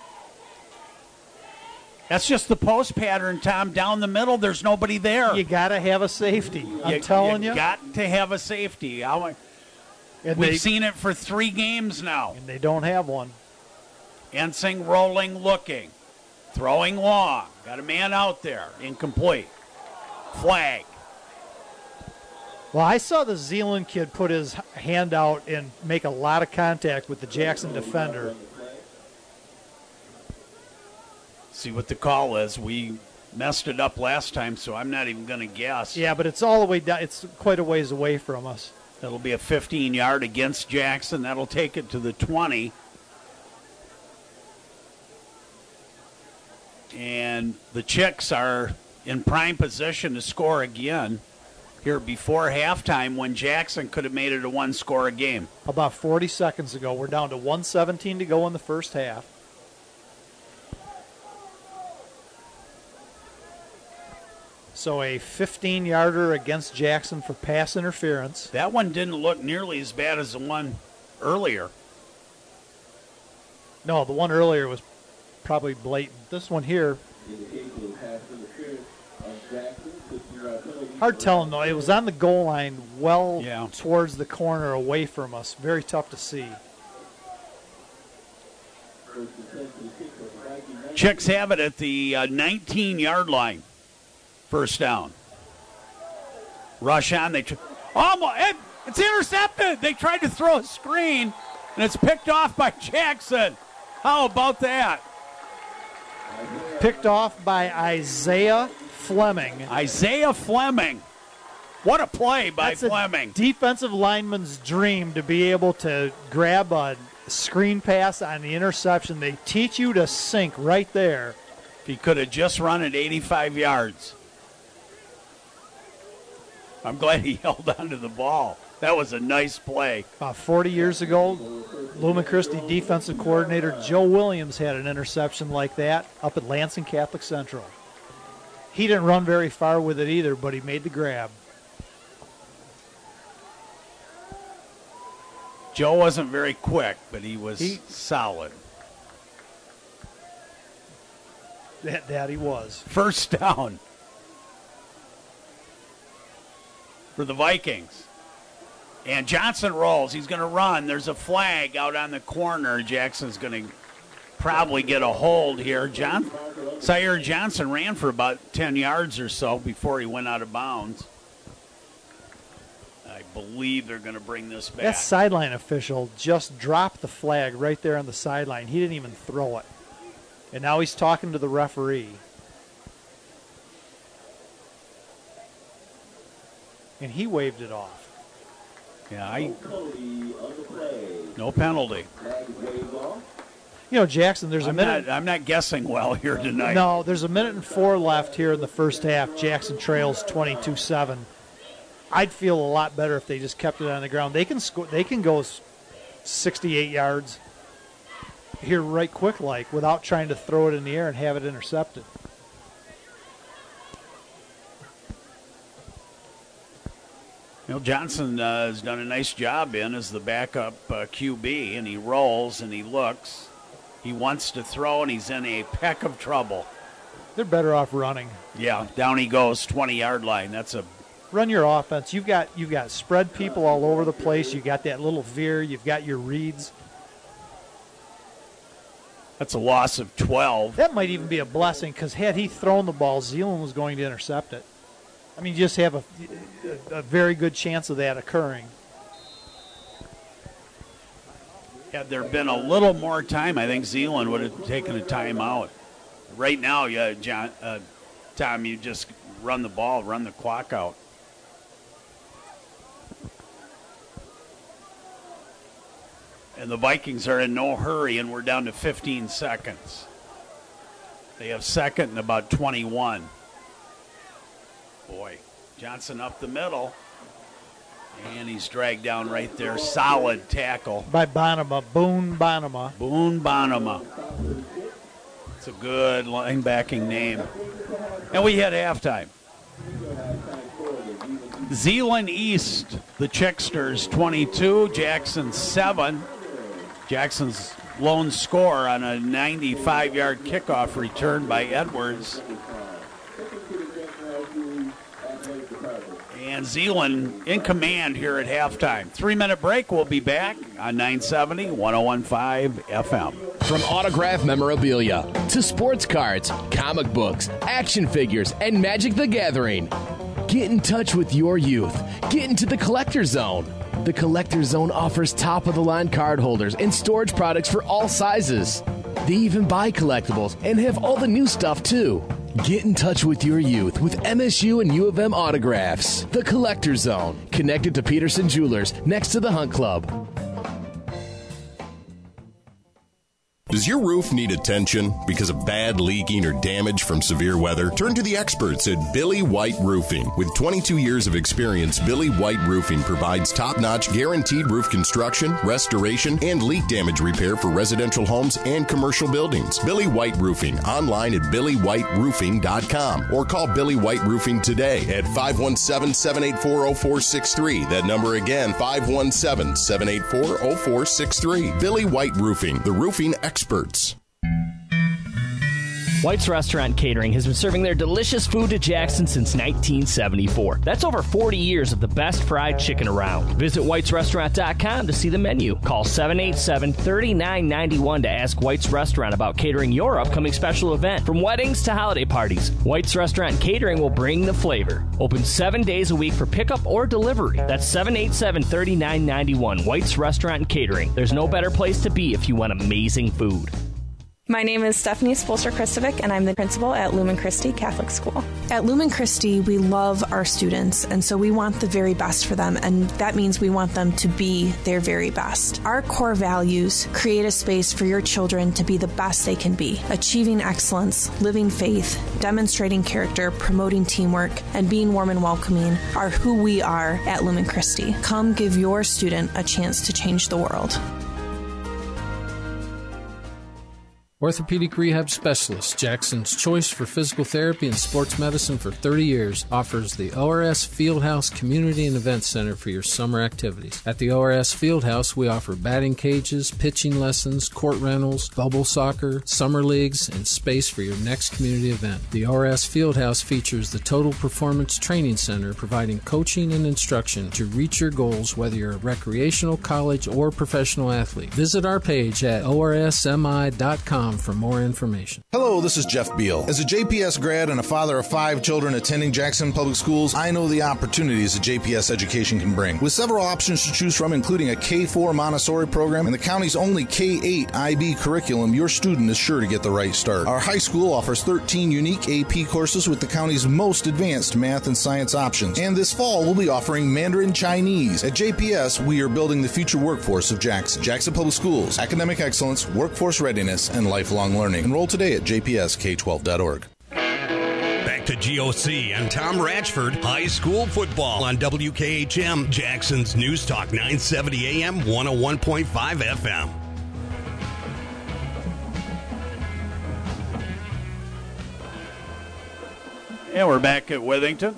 That's just the post pattern, Tom. Down the middle, there's nobody there. You got to have a safety. I'm you, telling you. You got to have a safety. I, And we've they- seen it for three games now. And they don't have one. Ensing rolling, looking. Throwing long. Got a man out there. Incomplete. Flag. Well, I saw the Zeeland kid put his hand out and make a lot of contact with the Jackson defender. See what the call is. We messed it up last time, so I'm not even going to guess. Yeah, but it's all the way down. It's quite a ways away from us. That'll be a fifteen-yard against Jackson. That'll take it to the twenty. And the Chicks are in prime position to score again here before halftime when Jackson could have made it a one-score game. About forty seconds ago, we're down to one seventeen to go in the first half. So a fifteen-yarder against Jackson for pass interference. That one didn't look nearly as bad as the one earlier. No, the one earlier was probably blatant. This one here, hard telling though. It was on the goal line, well Yeah. towards the corner, away from us. Very tough to see. Chicks have it at the uh, nineteen-yard line. First down. Rush on. They tr- almost it, it's intercepted. They tried to throw a screen, and it's picked off by Jackson. How about that? Picked off by Isaiah Fleming. Isaiah Fleming. What a play by That's a Fleming. defensive lineman's dream to be able to grab a screen pass on the interception. They teach you to sink right there. He could have just run it eighty-five yards. I'm glad he held on to the ball. That was a nice play. About forty years ago, Lumen Christi defensive coordinator Joe Williams had an interception like that up at Lansing Catholic Central. He didn't run very far with it either, but he made the grab. Joe wasn't very quick, but he was He- solid. That, that he was. First down for the Vikings. And Johnson rolls. He's going to run. There's a flag out on the corner. Jackson's going to probably get a hold here. John, Sire Johnson ran for about ten yards or so before he went out of bounds. I believe they're going to bring this back. That sideline official just dropped the flag right there on the sideline. He didn't even throw it. And now he's talking to the referee. And he waved it off. Yeah, I. No penalty. You know, Jackson, there's a I'm minute. Not, I'm not guessing well here tonight. No, there's a minute and four left here in the first half. Jackson trails twenty-two seven. I'd feel a lot better if they just kept it on the ground. They can score. They can go sixty-eight yards here right quick, like, without trying to throw it in the air and have it intercepted. You know, Johnson uh, has done a nice job in as the backup uh, Q B, and he rolls and he looks. He wants to throw, and he's in a peck of trouble. They're better off running. Yeah, down he goes, twenty-yard line. That's a Run your offense. You've got you've got spread people all over the place. You've got that little veer. You've got your reads. That's a loss of twelve. That might even be a blessing, because had he thrown the ball, Zeeland was going to intercept it. I mean, you just have a, a, a very good chance of that occurring. Had there been a little more time, I think Zeeland would have taken a timeout. Right now, yeah, John, uh, Tom, you just run the ball, run the clock out. And the Vikings are in no hurry, and we're down to fifteen seconds. They have second and about twenty-one. Boy, Johnson up the middle. And he's dragged down right there. Solid tackle. By Bonema, Boone Bonema. Boone Bonema. It's a good linebacking name. And we had halftime. Zeeland East, the Chicksters twenty-two, Jackson seven. Jackson's lone score on a ninety-five-yard kickoff return by Edwards. And Zeeland in command here at halftime. Three-minute break. We'll be back on nine seventy, one oh one point five F M. From autograph memorabilia to sports cards, comic books, action figures, and Magic the Gathering. Get in touch with your youth. Get into the Collector Zone. The Collector Zone offers top-of-the-line card holders and storage products for all sizes. They even buy collectibles and have all the new stuff, too. Get in touch with your youth with M S U and U of M autographs. The Collector Zone, connected to Peterson Jewelers, next to the Hunt Club. Does your roof need attention because of bad leaking or damage from severe weather? Turn to the experts at Billy White Roofing. With twenty-two years of experience, Billy White Roofing provides top-notch guaranteed roof construction, restoration, and leak damage repair for residential homes and commercial buildings. Billy White Roofing, online at billy white roofing dot com, or call Billy White Roofing today at five one seven, seven eight four, zero four six three. That number again, five one seven, seven eight four, zero four six three. Billy White Roofing, the roofing experts. White's Restaurant Catering has been serving their delicious food to Jackson since nineteen seventy-four. That's over forty years of the best fried chicken around. Visit whites restaurant dot com to see the menu. Call seven eight seven, three nine nine one to ask White's Restaurant about catering your upcoming special event. From weddings to holiday parties, White's Restaurant Catering will bring the flavor. Open seven days a week for pickup or delivery. That's seven eight seven, three nine nine one. White's Restaurant Catering. There's no better place to be if you want amazing food. My name is Stephanie Spolster-Kristovic, and I'm the principal at Lumen Christi Catholic School. At Lumen Christi, we love our students, and so we want the very best for them, and that means we want them to be their very best. Our core values create a space for your children to be the best they can be, achieving excellence, living faith, demonstrating character, promoting teamwork, and being warm and welcoming are who we are at Lumen Christi. Come give your student a chance to change the world. Orthopedic Rehab Specialist, Jackson's choice for physical therapy and sports medicine for thirty years, offers the O R S Fieldhouse Community and Event Center for your summer activities. At the O R S Fieldhouse, we offer batting cages, pitching lessons, court rentals, bubble soccer, summer leagues, and space for your next community event. The O R S Fieldhouse features the Total Performance Training Center, providing coaching and instruction to reach your goals, whether you're a recreational, college, or professional athlete. Visit our page at O R S M I dot com for more information. Hello, this is Jeff Beal. As a J P S grad and a father of five children attending Jackson Public Schools, I know the opportunities a J P S education can bring. With several options to choose from, including a K four Montessori program and the county's only K eight I B curriculum, your student is sure to get the right start. Our high school offers thirteen unique A P courses with the county's most advanced math and science options. And this fall, we'll be offering Mandarin Chinese. At J P S, we are building the future workforce of Jackson. Jackson Public Schools, academic excellence, workforce readiness, and lifelong learning. Enroll today at j p s k twelve dot org. Back to G O C and Tom Ratchford, high school football on W K H M, Jackson's News Talk nine seventy A M, one oh one point five F M. And we're back at Withington.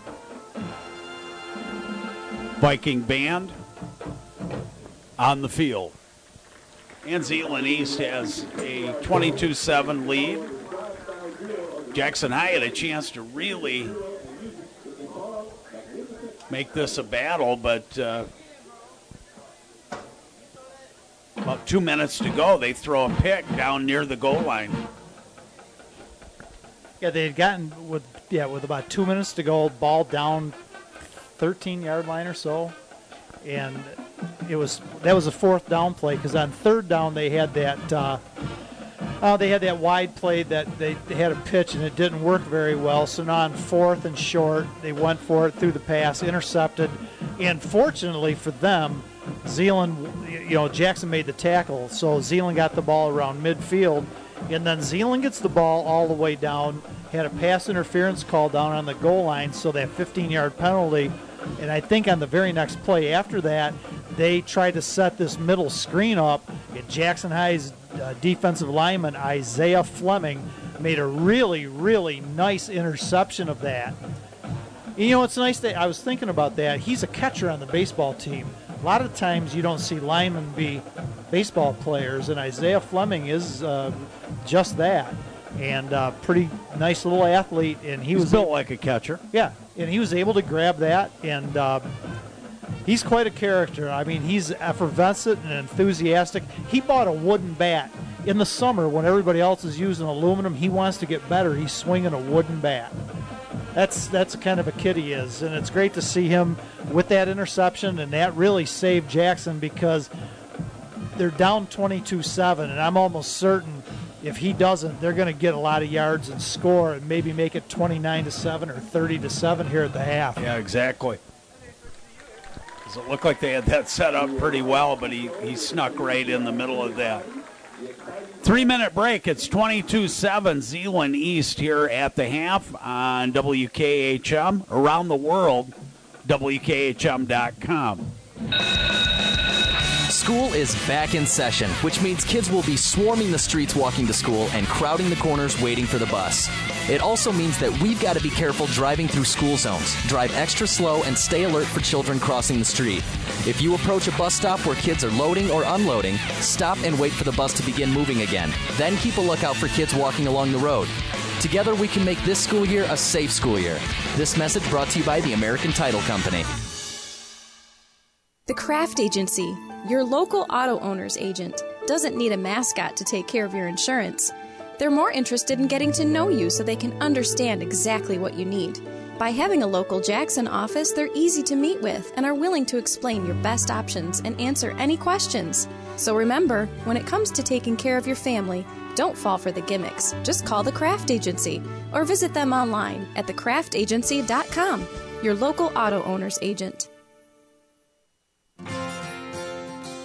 Viking band on the field. And Zeeland East has a twenty-two seven lead. Jackson High had a chance to really make this a battle, but uh, about two minutes to go, they throw a pick down near the goal line. Yeah, they had gotten with yeah with about two minutes to go, ball down thirteen-yard line or so, and it was that was a fourth down play because on third down they had that uh, uh, they had that wide play that they, they had a pitch and it didn't work very well. So now on fourth and short, they went for it through the pass, intercepted, and fortunately for them, Zeeland, you know, Jackson made the tackle, so Zeeland got the ball around midfield. And then Zeeland gets the ball all the way down, had a pass interference call down on the goal line, so that fifteen-yard penalty. And I think on the very next play after that, they tried to set this middle screen up, and Jackson High's uh, defensive lineman, Isaiah Fleming, made a really, really nice interception of that. You know, it's nice that I was thinking about that. He's a catcher on the baseball team. A lot of times you don't see linemen be baseball players, and Isaiah Fleming is uh, just that. And uh, pretty nice little athlete, and he he's was built like a catcher. Yeah, and he was able to grab that, and uh, he's quite a character. I mean, he's effervescent and enthusiastic. He bought a wooden bat in the summer when everybody else is using aluminum. He wants to get better. He's swinging a wooden bat. That's that's the kind of a kid he is, and it's great to see him with that interception, and that really saved Jackson because they're down twenty-two seven, and I'm almost certain if he doesn't, they're going to get a lot of yards and score and maybe make it twenty-nine to seven or thirty to seven here at the half. Yeah, exactly. Because it looked like they had that set up pretty well, but he, he snuck right in the middle of that. Three-minute break. It's twenty-two seven Zeeland East here at the half on W K H M. Around the world, W K H M dot com. School is back in session, which means kids will be swarming the streets walking to school and crowding the corners waiting for the bus. It also means that we've got to be careful driving through school zones, drive extra slow, and stay alert for children crossing the street. If you approach a bus stop where kids are loading or unloading, stop and wait for the bus to begin moving again. Then keep a lookout for kids walking along the road. Together we can make this school year a safe school year. This message brought to you by the American Title Company. The Craft Agency, your local auto owner's agent, doesn't need a mascot to take care of your insurance. They're more interested in getting to know you so they can understand exactly what you need. By having a local Jackson office, they're easy to meet with and are willing to explain your best options and answer any questions. So remember, when it comes to taking care of your family, don't fall for the gimmicks. Just call the Craft Agency or visit them online at the craft agency dot com, your local auto owner's agent.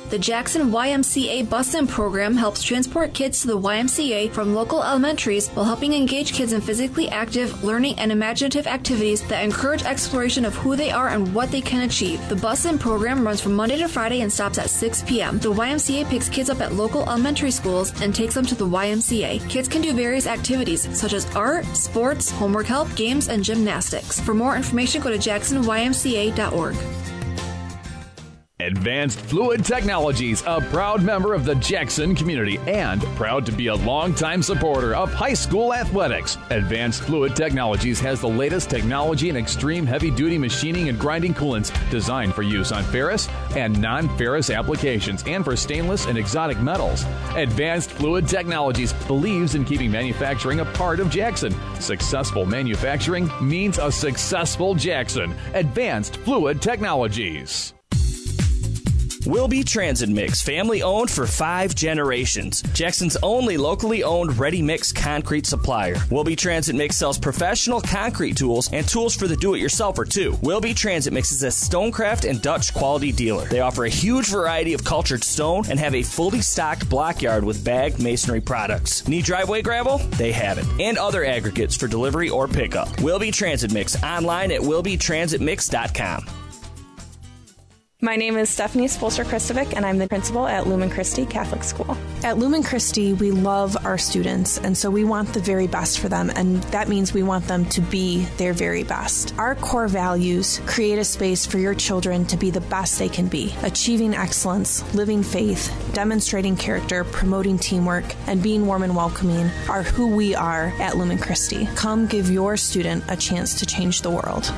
The Jackson Y M C A Bus-In program helps transport kids to the Y M C A from local elementaries while helping engage kids in physically active, learning, and imaginative activities that encourage exploration of who they are and what they can achieve. The Bus-In program runs from Monday to Friday and stops at six p.m. The Y M C A picks kids up at local elementary schools and takes them to the Y M C A. Kids can do various activities such as art, sports, homework help, games, and gymnastics. For more information, go to jackson y m c a dot org. Advanced Fluid Technologies, a proud member of the Jackson community and proud to be a longtime supporter of high school athletics. Advanced Fluid Technologies has the latest technology in extreme heavy-duty machining and grinding coolants designed for use on ferrous and non-ferrous applications and for stainless and exotic metals. Advanced Fluid Technologies believes in keeping manufacturing a part of Jackson. Successful manufacturing means a successful Jackson. Advanced Fluid Technologies. Wilby Transit Mix, family owned for five generations. Jackson's only locally owned ready-mix concrete supplier. Wilby Transit Mix sells professional concrete tools and tools for the do-it-yourselfer too. Wilby Transit Mix is a Stonecraft and Dutch quality dealer. They offer a huge variety of cultured stone and have a fully stocked block yard with bagged masonry products. Need driveway gravel? They have it. And other aggregates for delivery or pickup. Wilby Transit Mix, online at wilby transit mix dot com. My name is Stephanie Spolster-Kristovic, and I'm the principal at Lumen Christi Catholic School. At Lumen Christi, we love our students, and so we want the very best for them, and that means we want them to be their very best. Our core values create a space for your children to be the best they can be, achieving excellence, living faith, demonstrating character, promoting teamwork, and being warm and welcoming are who we are at Lumen Christi. Come give your student a chance to change the world.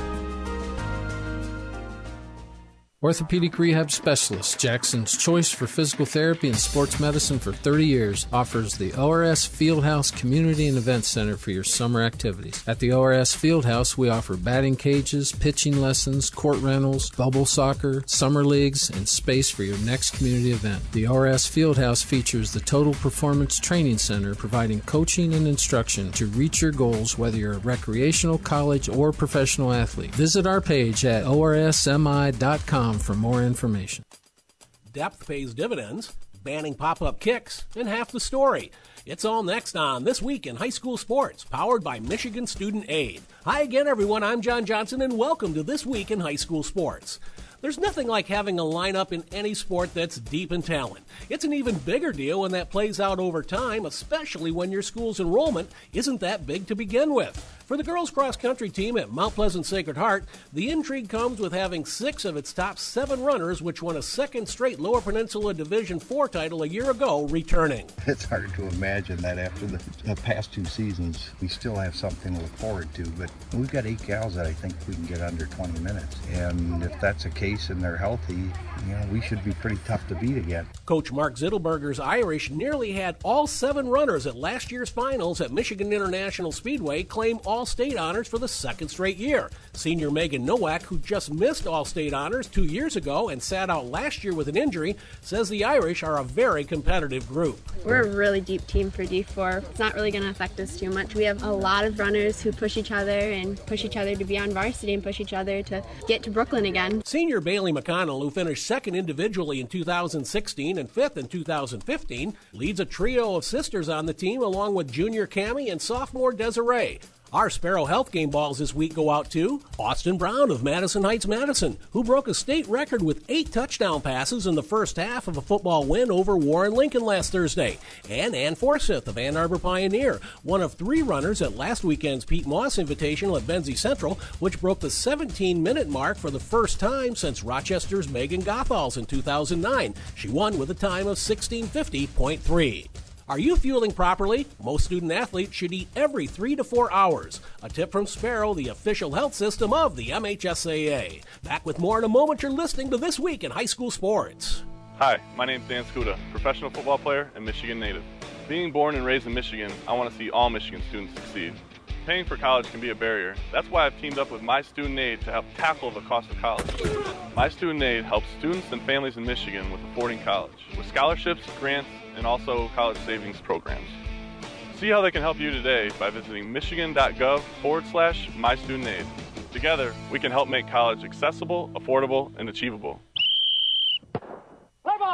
Orthopedic Rehab Specialist, Jackson's choice for physical therapy and sports medicine for thirty years, offers the O R S Fieldhouse Community and Event Center for your summer activities. At the O R S Fieldhouse, we offer batting cages, pitching lessons, court rentals, bubble soccer, summer leagues, and space for your next community event. The O R S Fieldhouse features the Total Performance Training Center, providing coaching and instruction to reach your goals, whether you're a recreational, college, or professional athlete. Visit our page at O R S M I dot com for more information. Depth pays dividends, banning pop-up kicks, and half the story. It's all next on This Week in High School Sports, powered by Michigan Student Aid. Hi again, everyone. I'm John Johnson, and welcome to This Week in High School Sports. There's nothing like having a lineup in any sport that's deep in talent. It's an even bigger deal when that plays out over time, especially when your school's enrollment isn't that big to begin with. For the girls' cross-country team at Mount Pleasant Sacred Heart, the intrigue comes with having six of its top seven runners, which won a second straight Lower Peninsula Division four title a year ago, returning. It's hard to imagine that after the, the past two seasons, we still have something to look forward to, but we've got eight gals that I think we can get under twenty minutes, and if that's the case and they're healthy, you know, we should be pretty tough to beat again. Coach Mark Zittelberger's Irish nearly had all seven runners at last year's finals at Michigan International Speedway claim All-State honors for the second straight year. Senior Megan Nowak, who just missed All-State honors two years ago and sat out last year with an injury, says the Irish are a very competitive group. We're a really deep team for D four. It's not really going to affect us too much. We have a lot of runners who push each other and push each other to be on varsity and push each other to get to Brooklyn again. Senior Bailey McConnell, who finished second individually in two thousand sixteen and fifth in two thousand fifteen, leads a trio of sisters on the team along with junior Cammie and sophomore Desiree. Our Sparrow Health game balls this week go out to Austin Brown of Madison Heights Madison, who broke a state record with eight touchdown passes in the first half of a football win over Warren Lincoln last Thursday, and Ann Forsyth of Ann Arbor Pioneer, one of three runners at last weekend's Pete Moss Invitational at Benzie Central, which broke the seventeen-minute mark for the first time since Rochester's Megan Gothals in two thousand nine. She won with a time of sixteen fifty point three. Are you fueling properly? Most student athletes should eat every three to four hours. A tip from Sparrow, the official health system of the M H S A A. Back with more in a moment. You're listening to This Week in High School Sports. Hi, my name's Dan Skuda, professional football player and Michigan native. Being born and raised in Michigan, I want to see all Michigan students succeed. Paying for college can be a barrier. That's why I've teamed up with My Student Aid to help tackle the cost of college. My Student Aid helps students and families in Michigan with affording college, with scholarships, grants, and also college savings programs. See how they can help you today by visiting michigan.gov forward slash My Student Aid. Together, we can help make college accessible, affordable, and achievable. Play ball!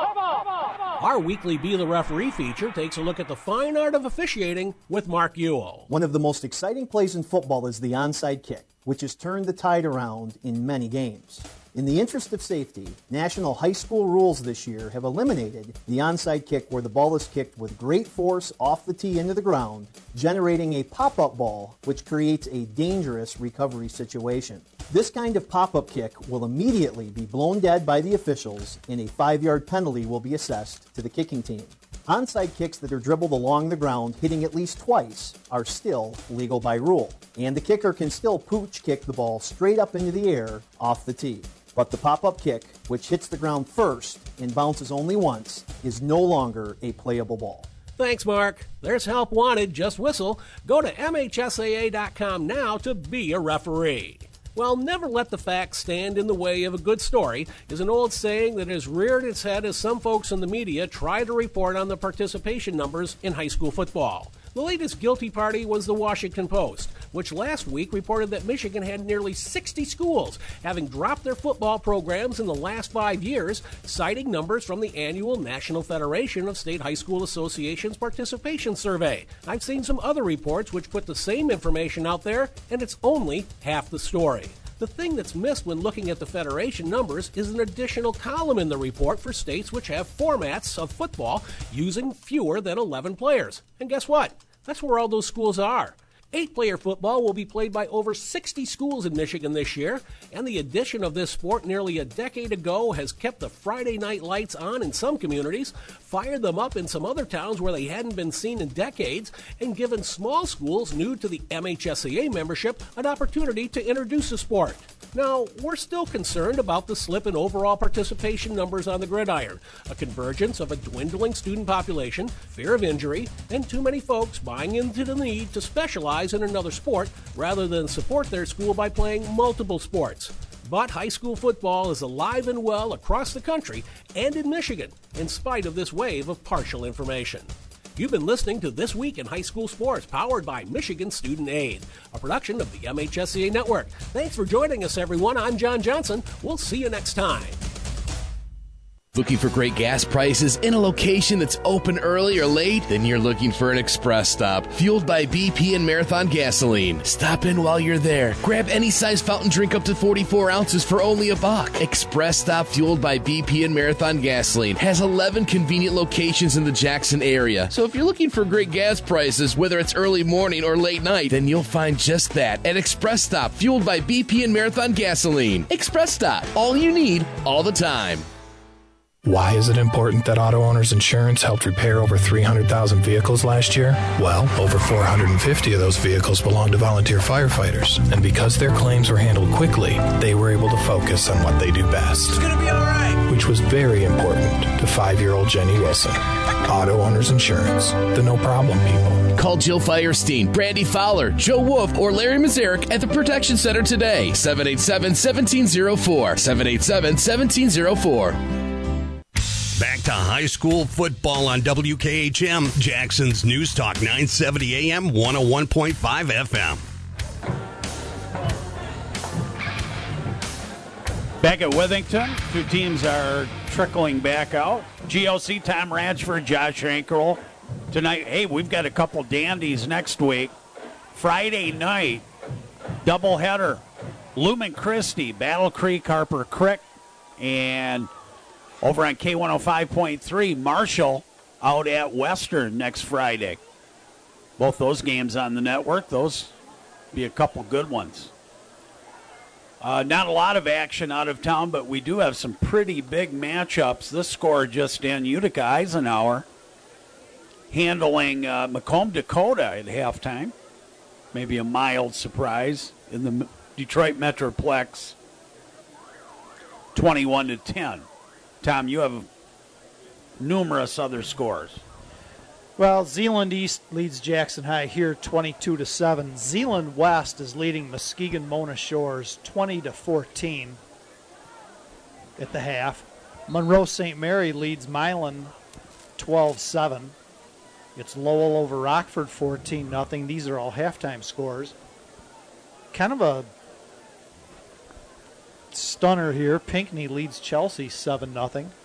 Our weekly Be the Referee feature takes a look at the fine art of officiating with Mark Ewell. One of the most exciting plays in football is the onside kick, which has turned the tide around in many games. In the interest of safety, national high school rules this year have eliminated the onside kick where the ball is kicked with great force off the tee into the ground, generating a pop-up ball which creates a dangerous recovery situation. This kind of pop-up kick will immediately be blown dead by the officials and a five-yard penalty will be assessed to the kicking team. Onside kicks that are dribbled along the ground hitting at least twice are still legal by rule, and the kicker can still pooch kick the ball straight up into the air off the tee. But the pop-up kick, which hits the ground first and bounces only once, is no longer a playable ball. Thanks, Mark. There's help wanted. Just whistle. Go to M H S A A dot com now to be a referee. Well, never let the facts stand in the way of a good story is an old saying that has reared its head as some folks in the media try to report on the participation numbers in high school football. The latest guilty party was the Washington Post, which last week reported that Michigan had nearly sixty schools having dropped their football programs in the last five years, citing numbers from the annual National Federation of State High School Associations Participation Survey. I've seen some other reports which put the same information out there, and it's only half the story. The thing that's missed when looking at the Federation numbers is an additional column in the report for states which have formats of football using fewer than eleven players. And guess what? That's where all those schools are. Eight-player football will be played by over sixty schools in Michigan this year, and the addition of this sport nearly a decade ago has kept the Friday night lights on in some communities, fired them up in some other towns where they hadn't been seen in decades, and given small schools new to the M H S A A membership an opportunity to introduce the sport. Now, we're still concerned about the slip in overall participation numbers on the gridiron, a convergence of a dwindling student population, fear of injury, and too many folks buying into the need to specialize in another sport rather than support their school by playing multiple sports. But high school football is alive and well across the country and in Michigan, in spite of this wave of partial information. You've been listening to This Week in High School Sports, powered by Michigan Student Aid, a production of the M H S A A Network. Thanks for joining us, everyone. I'm John Johnson. We'll see you next time. Looking for great gas prices in a location that's open early or late? Then you're looking for an express stop, fueled by B P and Marathon Gasoline. Stop in while you're there. Grab any size fountain drink up to forty-four ounces for only a buck. Express Stop, fueled by B P and Marathon Gasoline, has eleven convenient locations in the Jackson area. So if you're looking for great gas prices, whether it's early morning or late night, then you'll find just that at Express Stop, fueled by B P and Marathon Gasoline. Express Stop, all you need, all the time. Why is it important that Auto Owners Insurance helped repair over three hundred thousand vehicles last year? Well, over four hundred fifty of those vehicles belong to volunteer firefighters. And because their claims were handled quickly, they were able to focus on what they do best. It's going to be all right. Which was very important to five-year-old Jenny Wilson. Auto Owners Insurance, the no-problem people. Call Jill Firestein, Brandy Fowler, Joe Wolf, or Larry Mazarek at the Protection Center today. seven eight seven, one seven zero four. seven eight seven, one seven zero four. Back to high school football on W K H M, Jackson's News Talk, nine seventy A M, one oh one point five F M. Back at Withington, two teams are trickling back out. G O C, Tom Ratchford, Josh Hankerl. Tonight, hey, we've got a couple dandies next week. Friday night, doubleheader. Lumen Christi, Battle Creek, Harper Creek, and over on K one oh five point three, Marshall out at Western next Friday. Both those games on the network. Those be a couple good ones. Uh, not a lot of action out of town, but we do have some pretty big matchups. This score just in, Utica Eisenhower handling uh, Macomb Dakota at halftime. Maybe a mild surprise in the Detroit Metroplex, twenty-one to ten. Tom, you have numerous other scores. Well, Zeeland East leads Jackson High here twenty-two to seven. Zeeland West is leading Muskegon Mona Shores twenty to fourteen at the half. Monroe Saint Mary leads Milan twelve seven. It's Lowell over Rockford fourteen nothing. These are all halftime scores. Kind of a stunner here. Pinckney leads Chelsea seven nothing. Of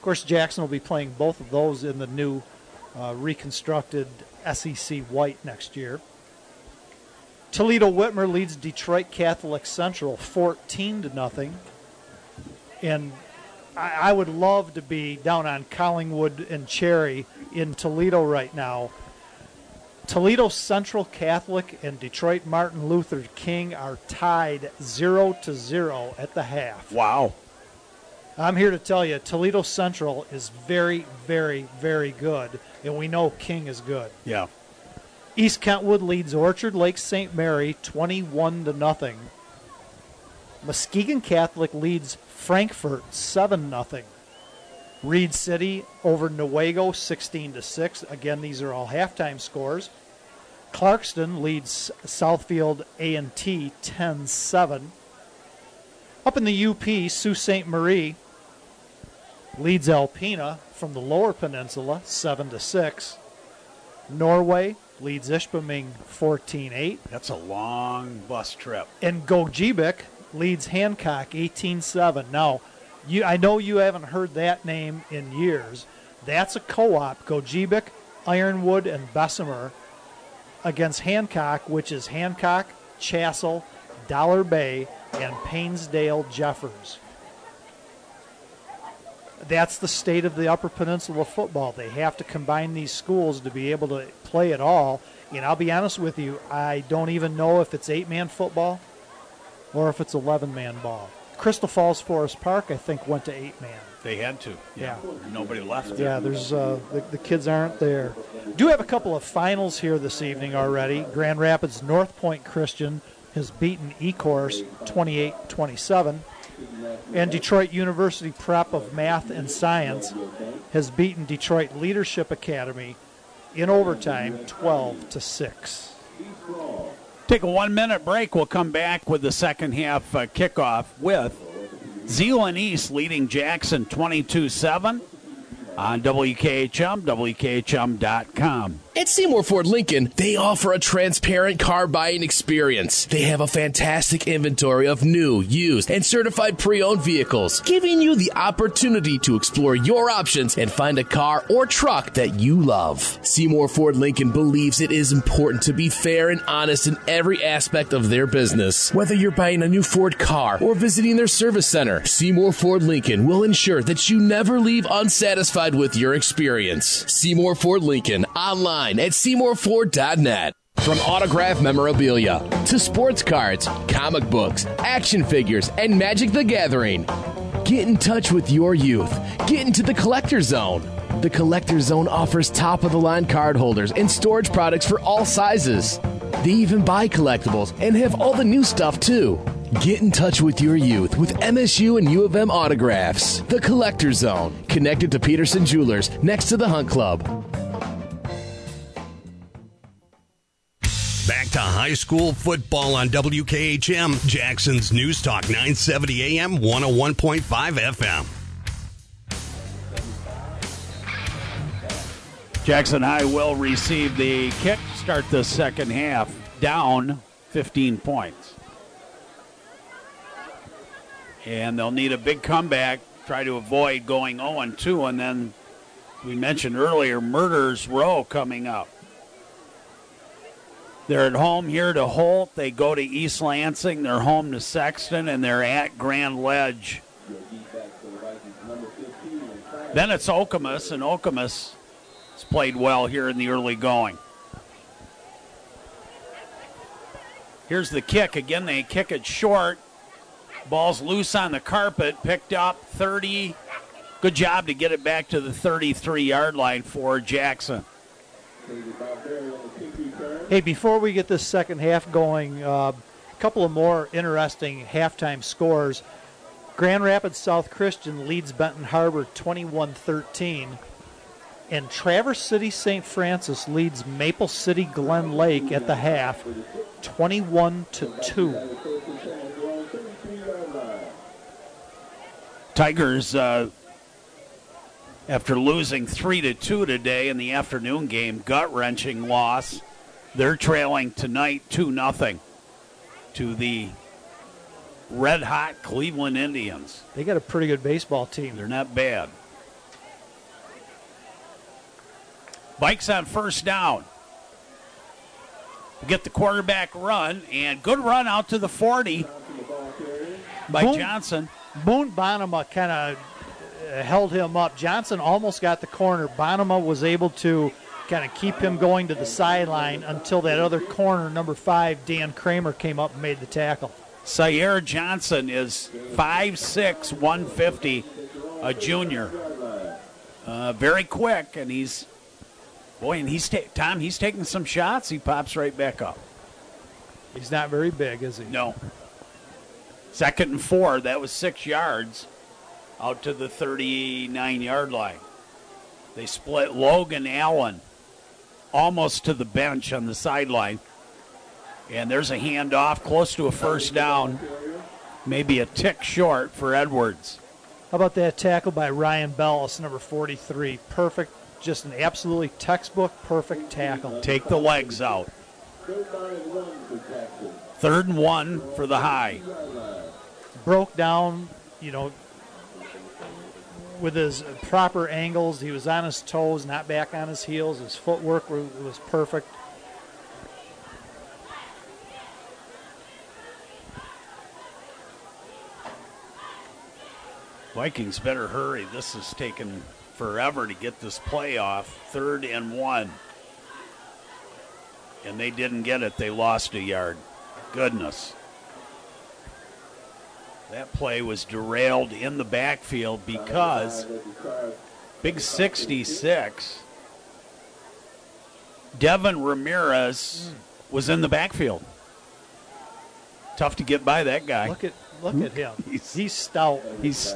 course, Jackson will be playing both of those in the new uh, reconstructed S E C white next year. Toledo Whitmer leads Detroit Catholic Central fourteen to nothing. And I, I would love to be down on Collingwood and Cherry in Toledo right now. Toledo Central Catholic and Detroit Martin Luther King are tied zero to zero at the half. Wow. I'm here to tell you, Toledo Central is very, very, very good, and we know King is good. Yeah. East Kentwood leads Orchard Lake Saint Mary twenty-one to nothing. Muskegon Catholic leads Frankfurt seven nothing. Reed City over Newaygo sixteen to six. Again, these are all halftime scores. Clarkston leads Southfield A and T ten seven. Up in the U P, Sault Ste. Marie leads Alpena from the Lower Peninsula seven to six. Norway leads Ishpeming fourteen eight. That's a long bus trip. And Gogebic leads Hancock eighteen seven. Now, you, I know you haven't heard that name in years. That's a co-op, Gogebic, Ironwood, and Bessemer, against Hancock, which is Hancock, Chassell, Dollar Bay, and Painesdale Jeffers. That's the state of the Upper Peninsula football. They have to combine these schools to be able to play it all. And I'll be honest with you, I don't even know if it's eight-man football or if it's eleven-man ball. Crystal Falls Forest Park, I think, went to eight-man. They had to. Yeah. Nobody left there. Yeah, there's uh, the, the kids aren't there. Do have a couple of finals here this evening already. Grand Rapids North Point Christian has beaten Ecorse twenty-eight twenty-seven. And Detroit University Prep of Math and Science has beaten Detroit Leadership Academy in overtime twelve to six. Take a one-minute break. We'll come back with the second half uh, kickoff with Zeeland East leading Jackson twenty-two seven on W K H M, W K H M dot com. At Seymour Ford Lincoln, they offer a transparent car buying experience. They have a fantastic inventory of new, used, and certified pre-owned vehicles, giving you the opportunity to explore your options and find a car or truck that you love. Seymour Ford Lincoln believes it is important to be fair and honest in every aspect of their business. Whether you're buying a new Ford car or visiting their service center, Seymour Ford Lincoln will ensure that you never leave unsatisfied with your experience. Seymour Ford Lincoln, online at Seymour Ford dot net. From autograph memorabilia to sports cards, comic books, action figures, and Magic the Gathering. Get in touch with your youth. Get into the Collector Zone. The Collector Zone offers top-of-the-line card holders and storage products for all sizes. They even buy collectibles and have all the new stuff, too. Get in touch with your youth with M S U and U of M autographs. The Collector Zone, connected to Peterson Jewelers, next to the Hunt Club. Back to high school football on W K H M, Jackson's News Talk, nine seventy A M, one oh one point five F M. Jackson High will receive the kick, start the second half, down fifteen points. And they'll need a big comeback, try to avoid going oh and two, and then we mentioned earlier, Murders Row coming up. They're at home here to Holt. They go to East Lansing. They're home to Sexton, and they're at Grand Ledge. Then it's Okemos, and Okemos has played well here in the early going. Here's the kick. Again, they kick it short. Ball's loose on the carpet, picked up thirty. Good job to get it back to the thirty-three-yard line for Jackson. Hey, before we get this second half going, a uh, couple of more interesting halftime scores. Grand Rapids South Christian leads Benton Harbor twenty-one thirteen. And Traverse City Saint Francis leads Maple City Glen Lake at the half twenty-one to two. Tigers, uh, after losing three to two today in the afternoon game, gut-wrenching loss. They're trailing tonight two nothing to the red-hot Cleveland Indians. They got a pretty good baseball team. They're not bad. Vikes on first down. Get the quarterback run, and good run out to the forty by Boone, Johnson. Boone Bonema kind of held him up. Johnson almost got the corner. Bonema was able to kind of keep him going to the sideline until that other corner, number five, Dan Kramer, came up and made the tackle. Sierra Johnson is five six, one fifty, a junior. Uh, very quick, and he's, boy, and he's, ta- Tom, he's taking some shots. He pops right back up. He's not very big, is he? No. Second and four, that was six yards out to the thirty-nine-yard line. They split Logan Allen almost to the bench on the sideline. And there's a handoff close to a first down, maybe a tick short for Edwards. How about that tackle by Ryan Bellis, number forty-three? Perfect, just an absolutely textbook perfect tackle. Take the legs out. Third and one for the High. Broke down, you know, with his proper angles. He was on his toes, not back on his heels. His footwork was, was perfect. Vikings better hurry. This is taking forever to get this play off. Third and one. And they didn't get it. They lost a yard. Goodness. That play was derailed in the backfield because Big sixty-six, Devin Ramirez was in the backfield. Tough to get by that guy. Look at look at him. He's, he's stout. He's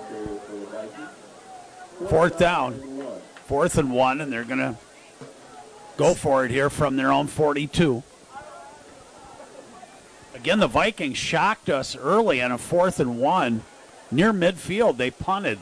fourth down, fourth and one, and they're going to go for it here from their own forty-two. Again, the Vikings shocked us early on a fourth and one. Near midfield, they punted.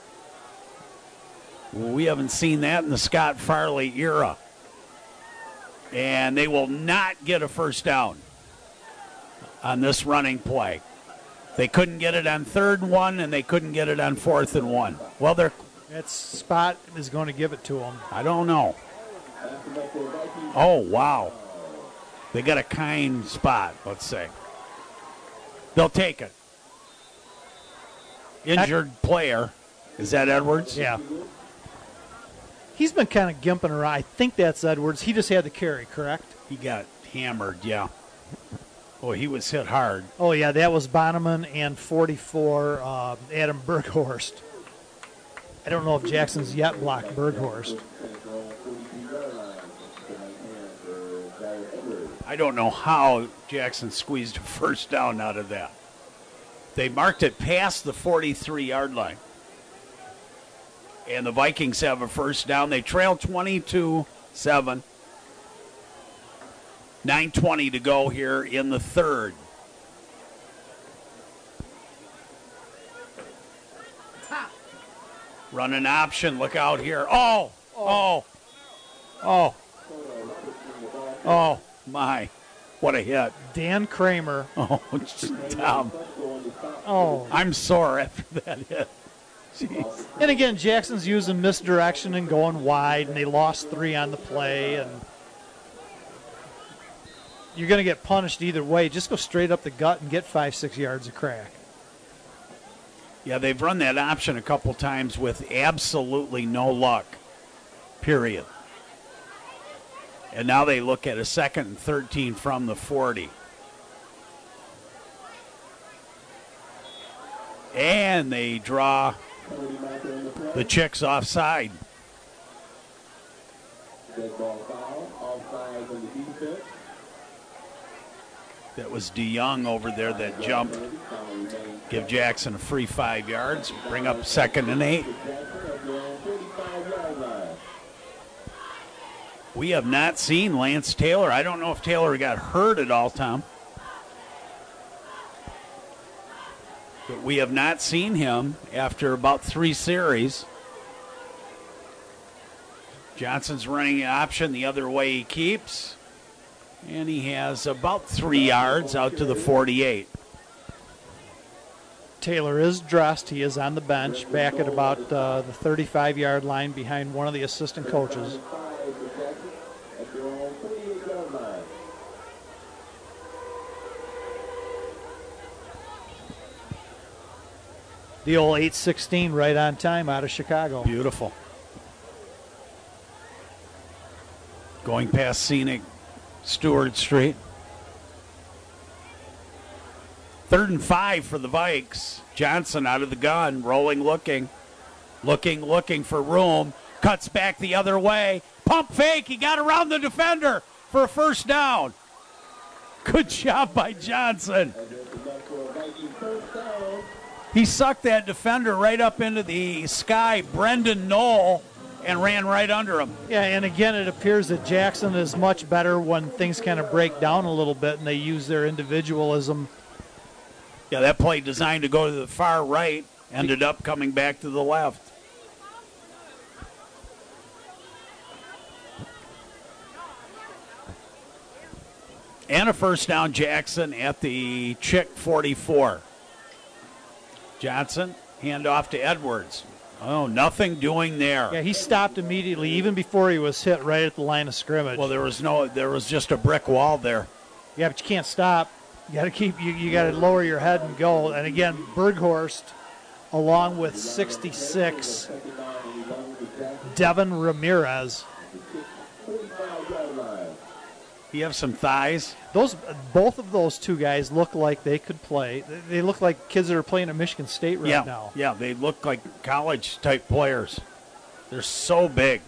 Well, we haven't seen that in the Scott Farley era. And they will not get a first down on this running play. They couldn't get it on third and one, and they couldn't get it on fourth and one. Well, they're that spot is going to give it to them. I don't know. Oh, wow. They got a kind spot, let's say. They'll take it. Injured player. Is that Edwards? Yeah. He's been kind of gimping around. I think that's Edwards. He just had the carry, correct? He got hammered, yeah. Oh, he was hit hard. Oh, yeah, that was Bonneman and forty-four, uh, Adam Berghorst. I don't know if Jackson's yet blocked Berghorst. I don't know how Jackson squeezed a first down out of that. They marked it past the forty-three-yard line. And the Vikings have a first down. They trail twenty-two seven. nine twenty to go here in the third. Run an option. Look out here. Oh, oh, oh, oh, my. What a hit. Dan Kramer. Oh, Tom. Oh. I'm sore after that hit. Jeez. And again, Jackson's using misdirection and going wide, and they lost three on the play. And you're going to get punished either way. Just go straight up the gut and get five, six yards of crack. Yeah, they've run that option a couple times with absolutely no luck, period. And now they look at a second and thirteen from the forty. And they draw the Chicks offside. That was DeYoung over there that jumped. Give Jackson a free five yards. Bring up second and eight. We have not seen Lance Taylor. I don't know if Taylor got hurt at all, Tom. But we have not seen him after about three series. Johnson's running an option the other way he keeps. And he has about three yards out to the forty-eight. Taylor is dressed. He is on the bench, back at about uh, the thirty-five-yard line behind one of the assistant coaches. The old eight sixteen right on time out of Chicago. Beautiful. Going past scenic Stewart Street. Third and five for the Vikes. Johnson out of the gun, rolling, looking. Looking, looking for room. Cuts back the other way. Pump fake. He got around the defender for a first down. Good job by Johnson. He sucked that defender right up into the sky, Brendan Knoll, and ran right under him. Yeah, and again, it appears that Jackson is much better when things kind of break down a little bit and they use their individualism. Yeah, that play designed to go to the far right ended up coming back to the left. And a first down, Jackson at the Chick forty-four. Johnson, handoff to Edwards. Oh, nothing doing there. Yeah, he stopped immediately, even before he was hit right at the line of scrimmage. Well, there was no, there was just a brick wall there. Yeah, but you can't stop. You got to keep. You, you got to lower your head and go. And again, Berghorst, along with sixty-six, Devin Ramirez. You have some thighs. Those, both of those two guys look like they could play. They look like kids that are playing at Michigan State right yeah, now. Yeah, they look like college-type players. They're so big.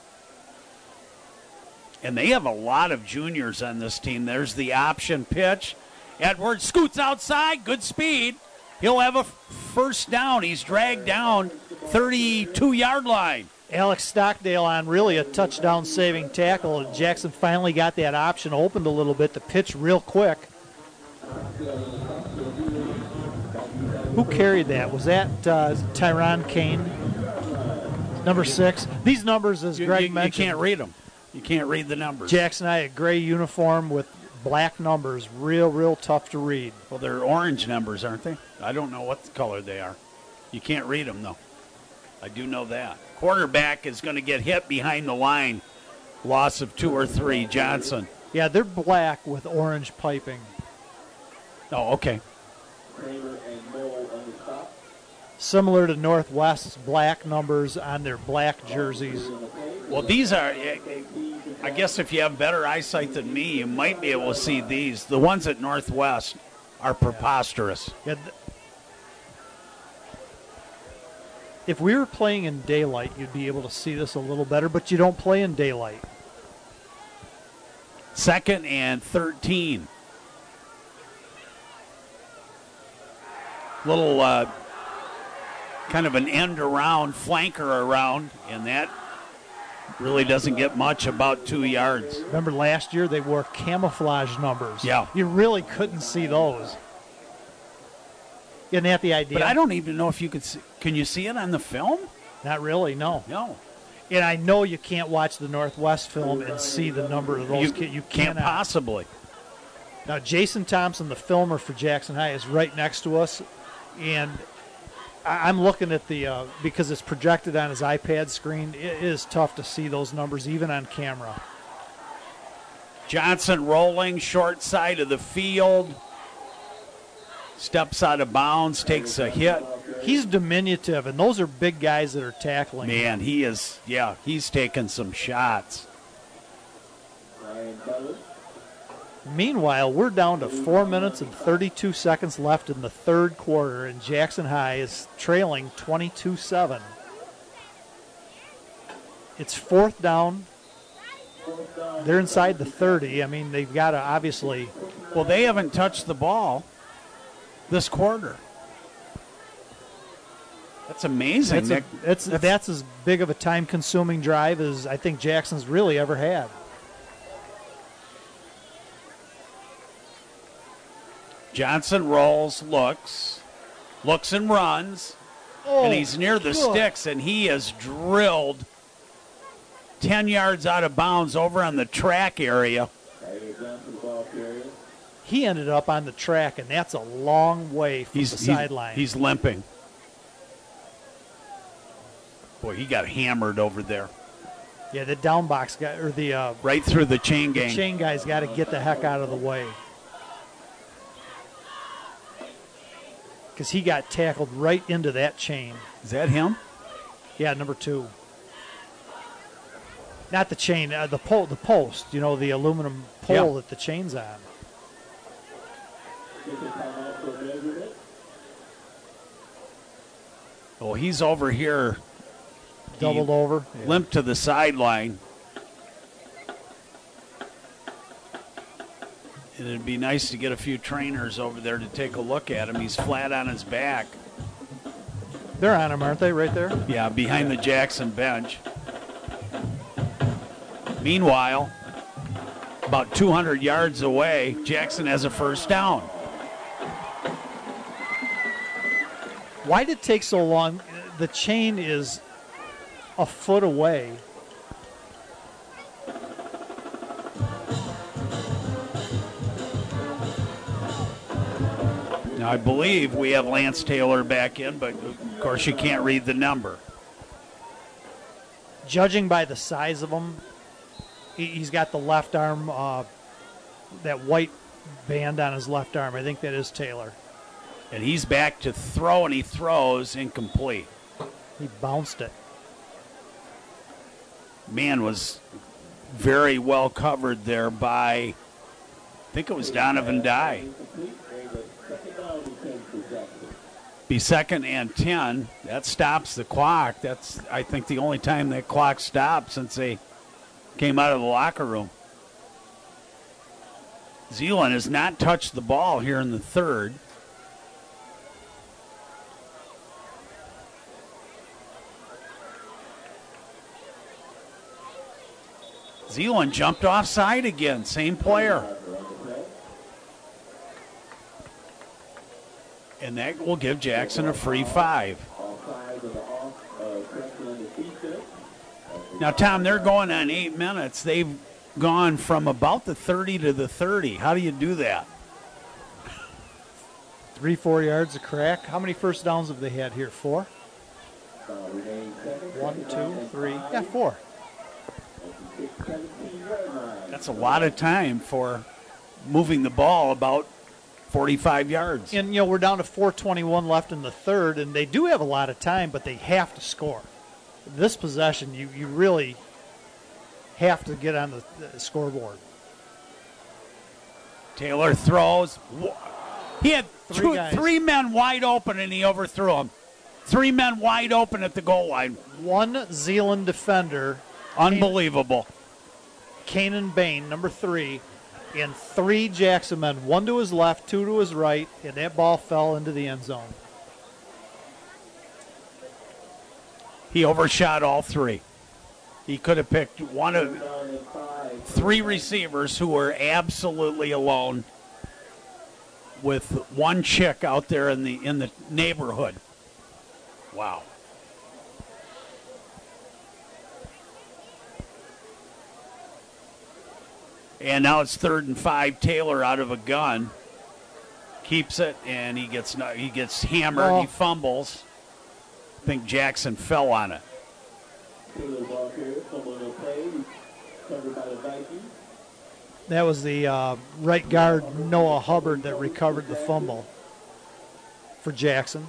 And they have a lot of juniors on this team. There's the option pitch. Edwards scoots outside, good speed. He'll have a first down. He's dragged down thirty-two-yard line. Alex Stockdale on really a touchdown-saving tackle. Jackson finally got that option opened a little bit to pitch real quick. Who carried that? Was that uh, Tyron Kane? Number six. These numbers, as You, Greg you, you mentioned. can't read them. You can't read the numbers. Jackson I, a gray uniform with black numbers. Real, real tough to read. Well, they're orange numbers, aren't they? I don't know what color they are. You can't read them, though. I do know that. Quarterback is going to get hit behind the line. Loss of two or three, Johnson. Yeah, they're black with orange piping. Oh, okay. Similar to Northwest's black numbers on their black jerseys. Well, these are, I guess if you have better eyesight than me, you might be able to see these. The ones at Northwest are preposterous. Yeah, th- if we were playing in daylight, you'd be able to see this a little better, but you don't play in daylight. Second and thirteen. Little uh, kind of an end around, flanker around, and that really doesn't get much, about two yards. Remember last year they wore camouflage numbers. Yeah. You really couldn't see those. Isn't that the idea? But I don't even know if you could see. Can you see it on the film? Not really, no. No. And I know you can't watch the Northwest film and see the number of those You, kids. You can't cannot. possibly. Now, Jason Thompson, the filmer for Jackson High, is right next to us. And I- I'm looking at the, uh, because it's projected on his iPad screen, it is tough to see those numbers even on camera. Johnson rolling, short side of the field. Steps out of bounds, takes a hit. He's diminutive, and those are big guys that are tackling. Man, he is, yeah, he's taking some shots. Meanwhile, we're down to four minutes and thirty-two seconds left in the third quarter, and Jackson High is trailing twenty-two seven. It's fourth down. They're inside the thirty. I mean, they've got to obviously. Well, they haven't touched the ball this quarter. That's amazing. That's, a, that's, that's, that's as big of a time-consuming drive as I think Jackson's really ever had. Johnson rolls, looks, looks and runs, oh, and he's near the good. sticks, and he is drilled ten yards out of bounds over on the track area. He ended up on the track, and that's a long way from he's, the he's, sideline. He's limping. Boy, he got hammered over there. Yeah, the down box guy, or the uh, right through the chain gang. The chain guy's got to get the heck out of the way. because he got tackled right into that chain. Is that him? Yeah, number two. Not the chain, uh, the pole, the post. You know, the aluminum pole Yeah. that the chain's on. Oh, he's over here. Doubled He over. Limped to the sideline. And it'd be nice to get a few trainers over there to take a look at him. He's flat on his back. They're on him, aren't they, right there? Yeah, behind the Jackson bench. Meanwhile, about two hundred yards away, Jackson has a first down. Why did it take so long? The chain is a foot away. Now, I believe we have Lance Taylor back in, but of course you can't read the number. Judging by the size of him, he- he's got the left arm, uh, that white band on his left arm. I think that is Taylor. And he's back to throw, and he throws incomplete. He bounced it. Man was very well covered there by, I think it was Donovan Dye. Be second and ten. That stops the clock. That's, I think, the only time that clock stopped since they came out of the locker room. Zeeland has not touched the ball here in the third. Zeeland jumped offside again. Same player. And that will give Jackson a free five. Now, Tom, they're going on eight minutes. They've gone from about the thirty to the thirty. How do you do that? Three, four yards of crack. How many first downs have they had here? Four? One, two, three. Yeah, four. That's a lot of time for moving the ball about forty-five yards. And, you know, we're down to four twenty-one left in the third, and they do have a lot of time, but they have to score. This possession, you, you really have to get on the, the scoreboard. Taylor throws. He had Three two, guys. three men wide open, and he overthrew them. Three men wide open at the goal line. One Zeeland defender. Unbelievable. Kanan Bain, number three, and three Jackson men, one to his left, two to his right, and that ball fell into the end zone. He overshot all three. He could have picked one of three receivers who were absolutely alone with one chick out there in the in the neighborhood. Wow. And now it's third and five. Taylor out of a gun keeps it, and he gets he gets hammered. Oh. He fumbles. I think Jackson fell on it. That was the uh, right guard, Noah Hubbard, that recovered the fumble for Jackson.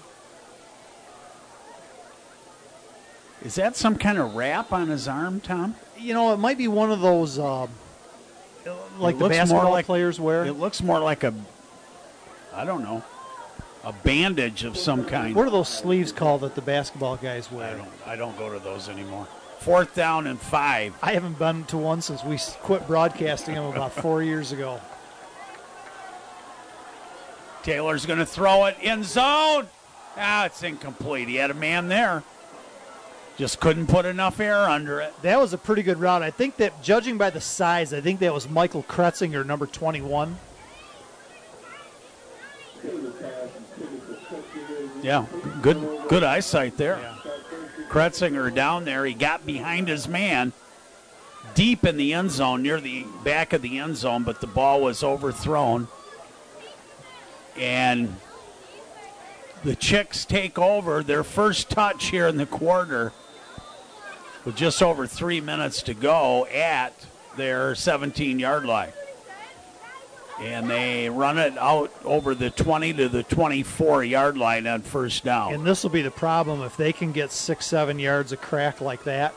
Is that some kind of wrap on his arm, Tom? You know, it might be one of those, uh, like It the looks basketball more like- players wear. It looks more like a, I don't know, a bandage of some kind. What are those sleeves called that the basketball guys wear? I don't, I don't go to those anymore. Fourth down and five. I haven't been to one since we quit broadcasting them about four years ago. Taylor's going to throw it in zone. Ah, it's incomplete. He had a man there. Just couldn't put enough air under it. That was a pretty good route. I think that, judging by the size, I think that was Michael Kretzinger, number twenty-one. Yeah, good good eyesight there. Kretzinger down there. He got behind his man deep in the end zone, near the back of the end zone, but the ball was overthrown. And the Chicks take over their first touch here in the quarter with just over three minutes to go at their seventeen-yard line. And they run it out over the twenty to the twenty-four yard line on first down. And this will be the problem if they can get six, seven yards of crack like that.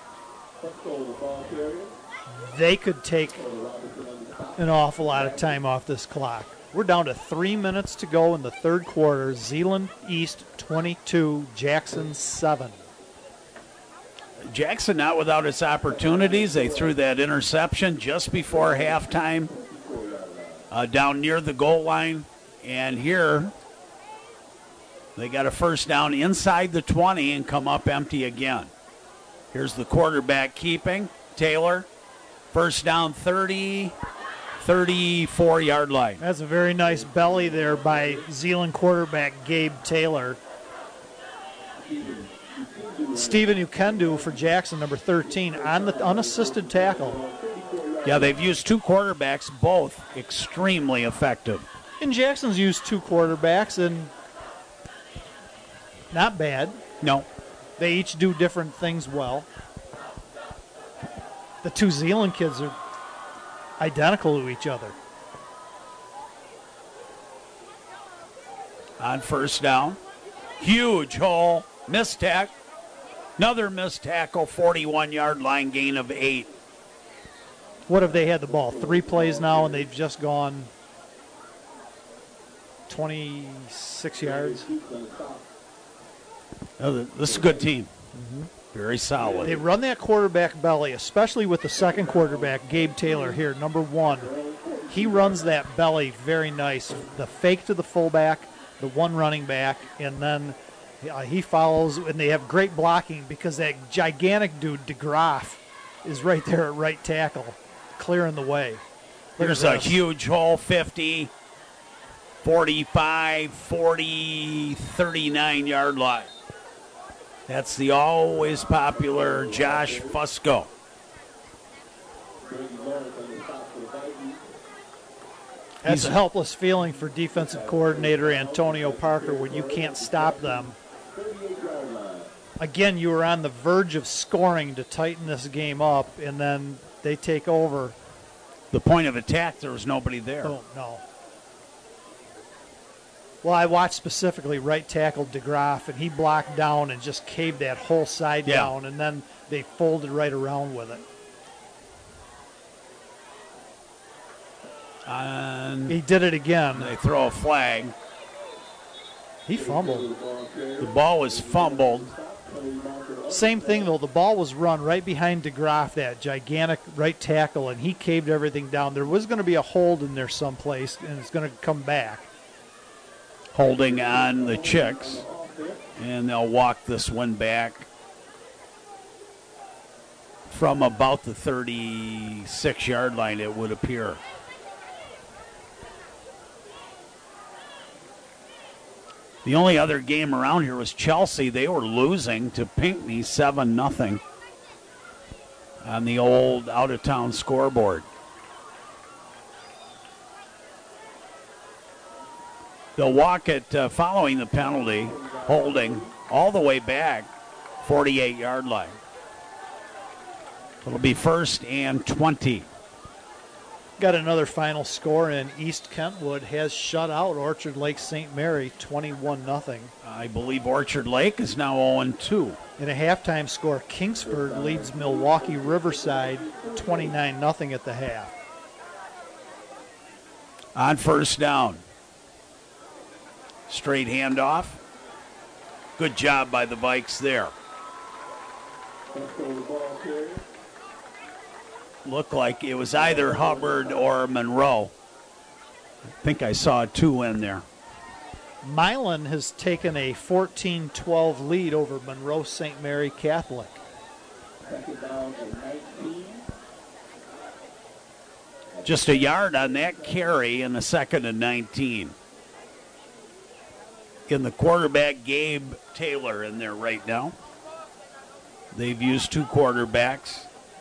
They could take an awful lot of time off this clock. We're down to three minutes to go in the third quarter. Zeeland East twenty-two, Jackson seven. Jackson not without its opportunities. They threw that interception just before halftime uh, down near the goal line. And here they got a first down inside the twenty and come up empty again. Here's the quarterback keeping. Taylor, first down thirty, thirty-four yard line. That's a very nice belly there by Zeeland quarterback Gabe Taylor. Stephen Ukendu for Jackson, number thirteen, on the unassisted tackle. Yeah, they've used two quarterbacks, both extremely effective. And Jackson's used two quarterbacks, and not bad. No. They each do different things well. The two Zeeland kids are identical to each other. On first down, huge hole, missed tackle. Another missed tackle, forty-one yard line, gain of eight. What have they had the ball? Three plays now, and they've just gone twenty-six yards. Oh, this is a good team. Mm-hmm. Very solid. They run that quarterback belly, especially with the second quarterback, Gabe Taylor here, number one. He runs that belly very nice. The fake to the fullback, the one running back, and then Uh, he follows, and they have great blocking because that gigantic dude, DeGraff, is right there at right tackle, clearing the way. Look There's a huge hole, fifty, forty-five, forty, thirty-nine yard line. That's the always popular Josh Fusco. That's a helpless feeling for defensive coordinator Antonio Parker when you can't stop them. Again, you were on the verge of scoring to tighten this game up, and then they take over. The point of attack, there was nobody there. Oh, no. Well, I watched specifically right tackle DeGraff, and he blocked down and just caved that whole side Yeah. down, and then they folded right around with it. And he did it again. They throw a flag. He fumbled. The ball was fumbled. Same thing, though. The ball was run right behind DeGraff, that gigantic right tackle, and he caved everything down. There was going to be a hold in there someplace, and it's going to come back. Holding on the Chicks, and they'll walk this one back from about the thirty-six yard line, it would appear. The only other game around here was Chelsea. They were losing to Pinckney seven nothing on the old out-of-town scoreboard. They'll walk it uh, following the penalty, holding all the way back, forty-eight yard line. It'll be first and twenty. Got another final score, and East Kentwood has shut out Orchard Lake Saint Mary twenty-one nothing. I believe Orchard Lake is now oh and two. In a halftime score, Kingsford leads Milwaukee Riverside twenty-nine nothing at the half. On first down. Straight handoff. Good job by the Vikes there. Looked like it was either Hubbard or Monroe. I think I saw two in there. Milan has taken a fourteen twelve lead over Monroe Saint Mary Catholic. Just a yard on that carry in the second and nineteen. In the quarterback, Gabe Taylor in there right now. They've used two quarterbacks.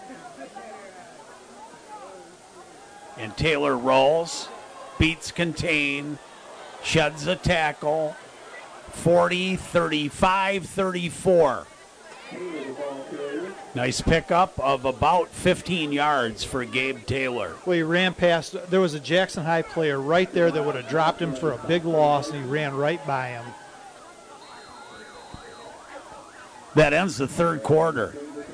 And Taylor rolls, beats contain, sheds a tackle, forty, thirty-five, thirty-four. Nice pickup of about fifteen yards for Gabe Taylor. Well, he ran past. There was a Jackson High player right there that would have dropped him for a big loss, and he ran right by him. That ends the third quarter.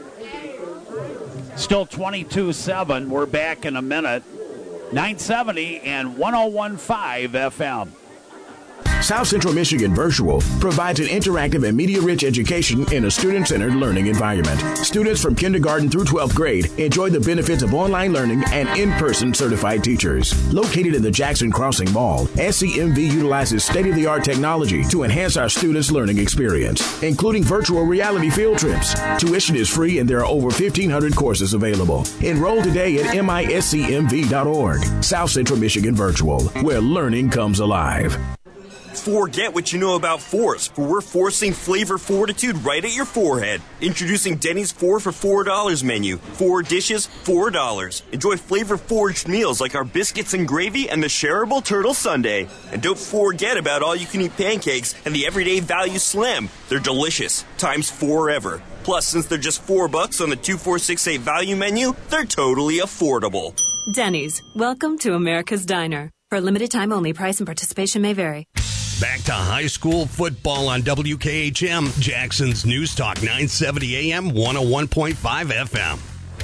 Still twenty-two seven. We're back in a minute. nine seventy and one oh one point five F M. South Central Michigan Virtual provides an interactive and media-rich education in a student-centered learning environment. Students from kindergarten through twelfth grade enjoy the benefits of online learning and in-person certified teachers. Located in the Jackson Crossing Mall, S C M V utilizes state-of-the-art technology to enhance our students' learning experience, including virtual reality field trips. Tuition is free and there are over fifteen hundred courses available. Enroll today at M I S C M V dot org. South Central Michigan Virtual, where learning comes alive. Forget what you know about fours, for we're forcing flavor fortitude right at your forehead. Introducing Denny's four for four dollars menu. Four dishes, four dollars. Enjoy flavor-forged meals like our biscuits and gravy and the shareable turtle sundae. And don't forget about all-you-can-eat pancakes and the everyday value slim. They're delicious, times forever. Plus, since they're just four bucks on the two four six eight value menu, they're totally affordable. Denny's, welcome to America's Diner. For a limited time only, price and participation may vary. Back to high school football on W K H M, Jackson's News Talk, nine seventy A M, one oh one point five F M.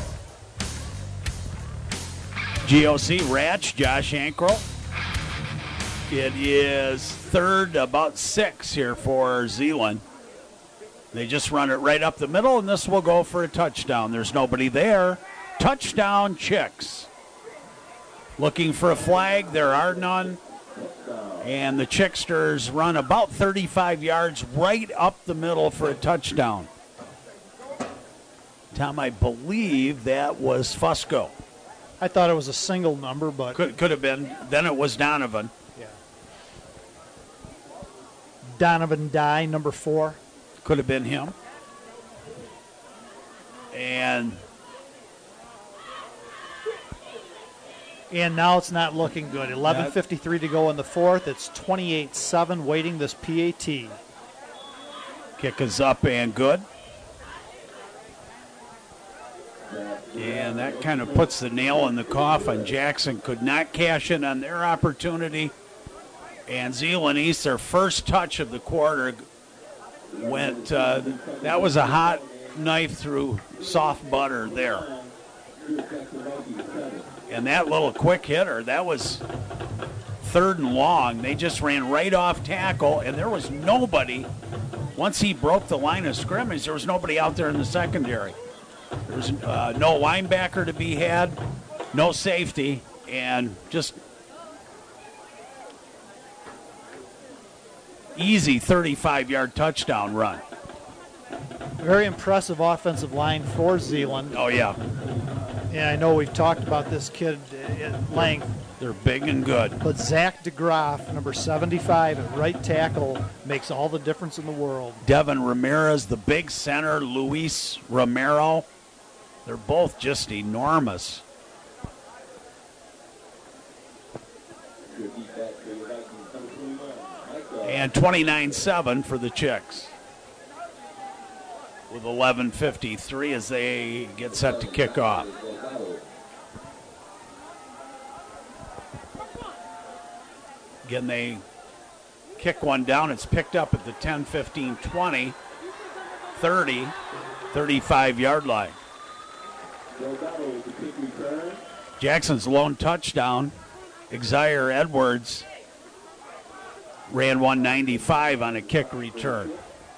G O C Ratch, Josh Ankrel. It is third, about six here for Zeeland. They just run it right up the middle, and this will go for a touchdown. There's nobody there. Touchdown, Chicks. Looking for a flag. There are none. And the Chicksters run about thirty-five yards right up the middle for a touchdown. Tom, I believe that was Fusco. I thought it was a single number, but... Could, could have been. Then it was Donovan. Yeah. Donovan Dye, number four. Could have been him. And... And now it's not looking good. eleven fifty-three to go in the fourth. It's twenty-eight seven waiting this P A T. Kick is up and good. And that kind of puts the nail in the coffin. Jackson could not cash in on their opportunity. And Zeeland East, their first touch of the quarter, went, uh, that was a hot knife through soft butter there. And that little quick hitter, that was third and long. They just ran right off tackle, and there was nobody. Once he broke the line of scrimmage, there was nobody out there in the secondary. There was uh, no linebacker to be had, no safety, and just easy thirty-five-yard touchdown run. Very impressive offensive line for Zeeland. Oh, yeah. And I know we've talked about this kid at length. They're big and good. But Zach DeGraff, number seventy-five at right tackle, makes all the difference in the world. Devin Ramirez, the big center, Luis Romero. They're both just enormous. And twenty-nine seven for the Chicks. With eleven fifty-three as they get set to kick off. Again, they kick one down. It's picked up at the ten, fifteen, twenty, thirty, thirty-five-yard line. Jackson's lone touchdown, Xavier Edwards, ran one ninety-five on a kick return.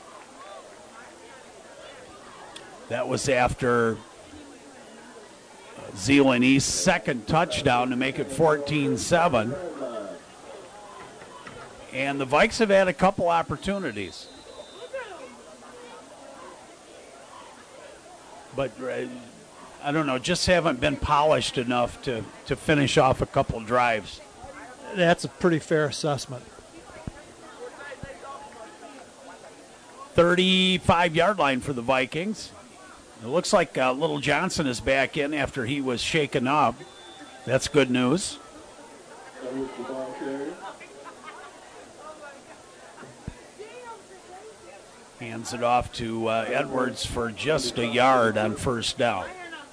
That was after Zeeland East's second touchdown to make it fourteen seven. And the Vikes have had a couple opportunities. But, uh, I don't know, just haven't been polished enough to, to finish off a couple drives. That's a pretty fair assessment. thirty-five-yard line for the Vikings. It looks like uh, Little Johnson is back in after he was shaken up. That's good news. Hands it off to uh, Edwards for just a yard on first down.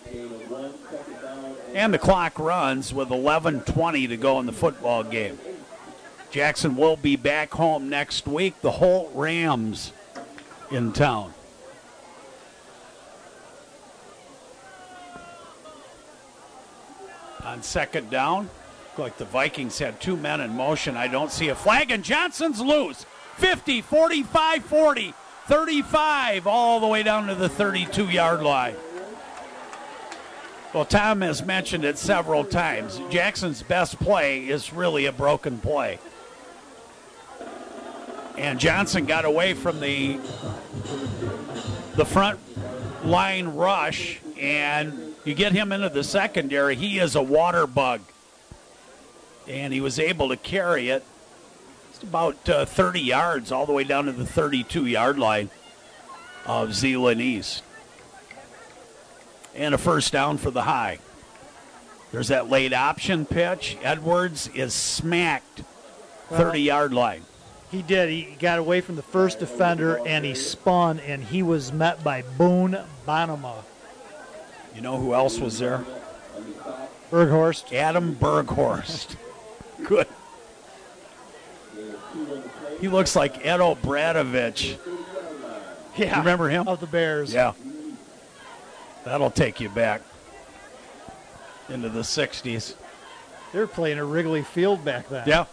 And the clock runs with eleven twenty to go in the football game. Jackson will be back home next week. The Holt Rams in town. On second down, looked like the Vikings had two men in motion. I don't see a flag, and Johnson's loose. fifty, forty-five, forty, thirty-five, all the way down to the thirty-two-yard line. Well, Tom has mentioned it several times. Jackson's best play is really a broken play. And Johnson got away from the, the front line rush, and you get him into the secondary, he is a water bug. And he was able to carry it. It's about uh, thirty yards all the way down to the thirty-two-yard line of Zeeland East. And a first down for the High. There's that late option pitch. Edwards is smacked thirty-yard line. He did. He got away from the first defender, and he spun, and he was met by Boone Bonema. You know who else was there? Berghorst. Adam Berghorst. Good. He looks like Ed Obradovich. Yeah. You remember him? Of the Bears. Yeah. That'll take you back into the sixties. They were playing at Wrigley Field back then. Yeah.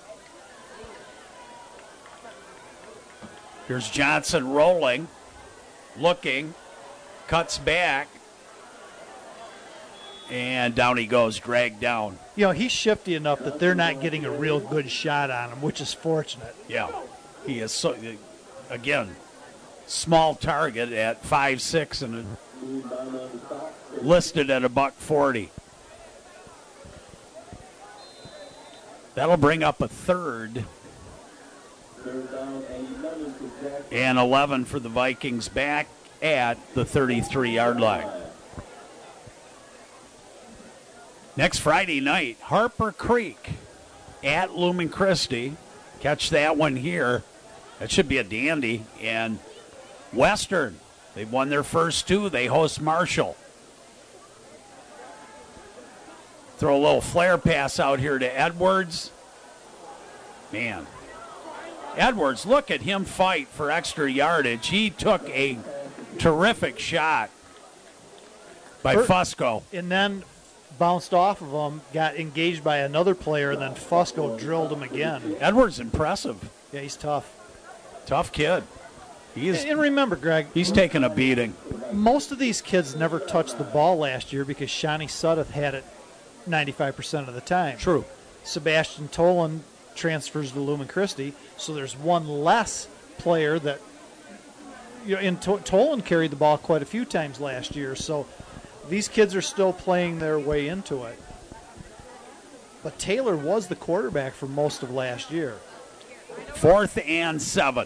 Here's Johnson rolling, looking, cuts back, and down he goes, dragged down. You know, he's shifty enough that they're not getting a real good shot on him, which is fortunate. Yeah. He is, so again, small target at five six and listed at a buck forty. That'll bring up a third. And eleven for the Vikings back at the thirty-three-yard line. Next Friday night, Harper Creek at Lumen Christi. Catch that one here. That should be a dandy. And Western, they've won their first two. They host Marshall. Throw a little flare pass out here to Edwards. Man. Edwards, look at him fight for extra yardage. He took a terrific shot by For, Fusco. And then bounced off of him, got engaged by another player, and then Fusco drilled him again. Edwards impressive. Yeah, he's tough. Tough kid. He's, and remember, Greg, he's taking a beating. Most of these kids never touched the ball last year because Shawnee Sudduth had it ninety-five percent of the time. True. Sebastian Tolan transfers to Lumen Christi, so there's one less player that, you know, and to- Tolan carried the ball quite a few times last year, so these kids are still playing their way into it. But Taylor was the quarterback for most of last year. Fourth and seven.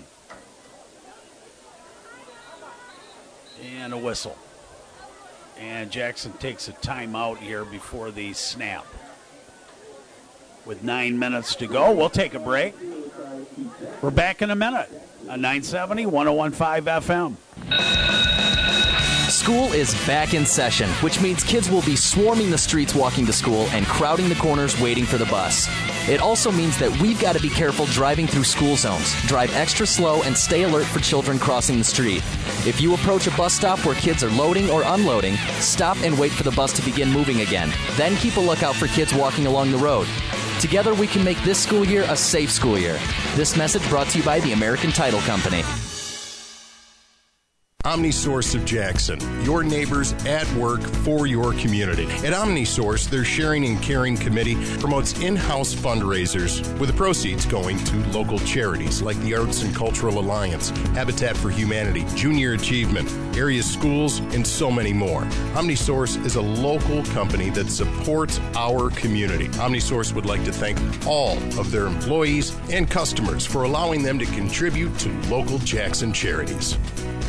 And a whistle. And Jackson takes a timeout here before the snap. With nine minutes to go, we'll take a break. We're back in a minute on nine seventy, one oh one point five F M. School is back in session, which means kids will be swarming the streets walking to school and crowding the corners waiting for the bus. It also means that we've got to be careful driving through school zones, drive extra slow, and stay alert for children crossing the street. If you approach a bus stop where kids are loading or unloading, stop and wait for the bus to begin moving again. Then keep a lookout for kids walking along the road. Together we can make this school year a safe school year. This message brought to you by the American Title Company. OmniSource of Jackson, your neighbors at work for your community. At OmniSource, their Sharing and Caring Committee promotes in-house fundraisers with the proceeds going to local charities like the Arts and Cultural Alliance, Habitat for Humanity, Junior Achievement, area schools, and so many more. OmniSource is a local company that supports our community. OmniSource would like to thank all of their employees and customers for allowing them to contribute to local Jackson charities.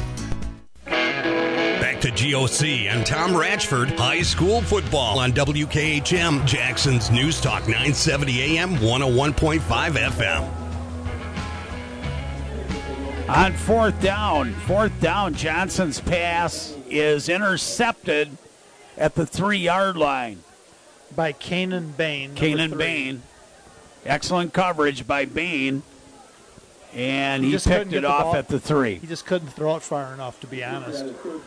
To G O C and Tom Ratchford High School Football on W K H M, Jackson's News Talk nine seventy A M, one oh one point five F M. On fourth down, fourth down, Johnson's pass is intercepted at the three-yard line. By Kanan Bain. Kanan Bain. Excellent coverage by Bain. And he, just picked couldn't get it the off ball- at the three. He just couldn't throw it far enough, to be honest.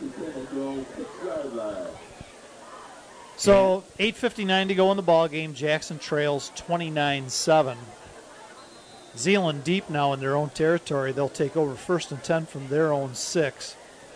So eight fifty-nine to go in the ball game. Jackson trails twenty-nine seven. Zeeland deep now in their own territory. They'll take over first and ten from their own six.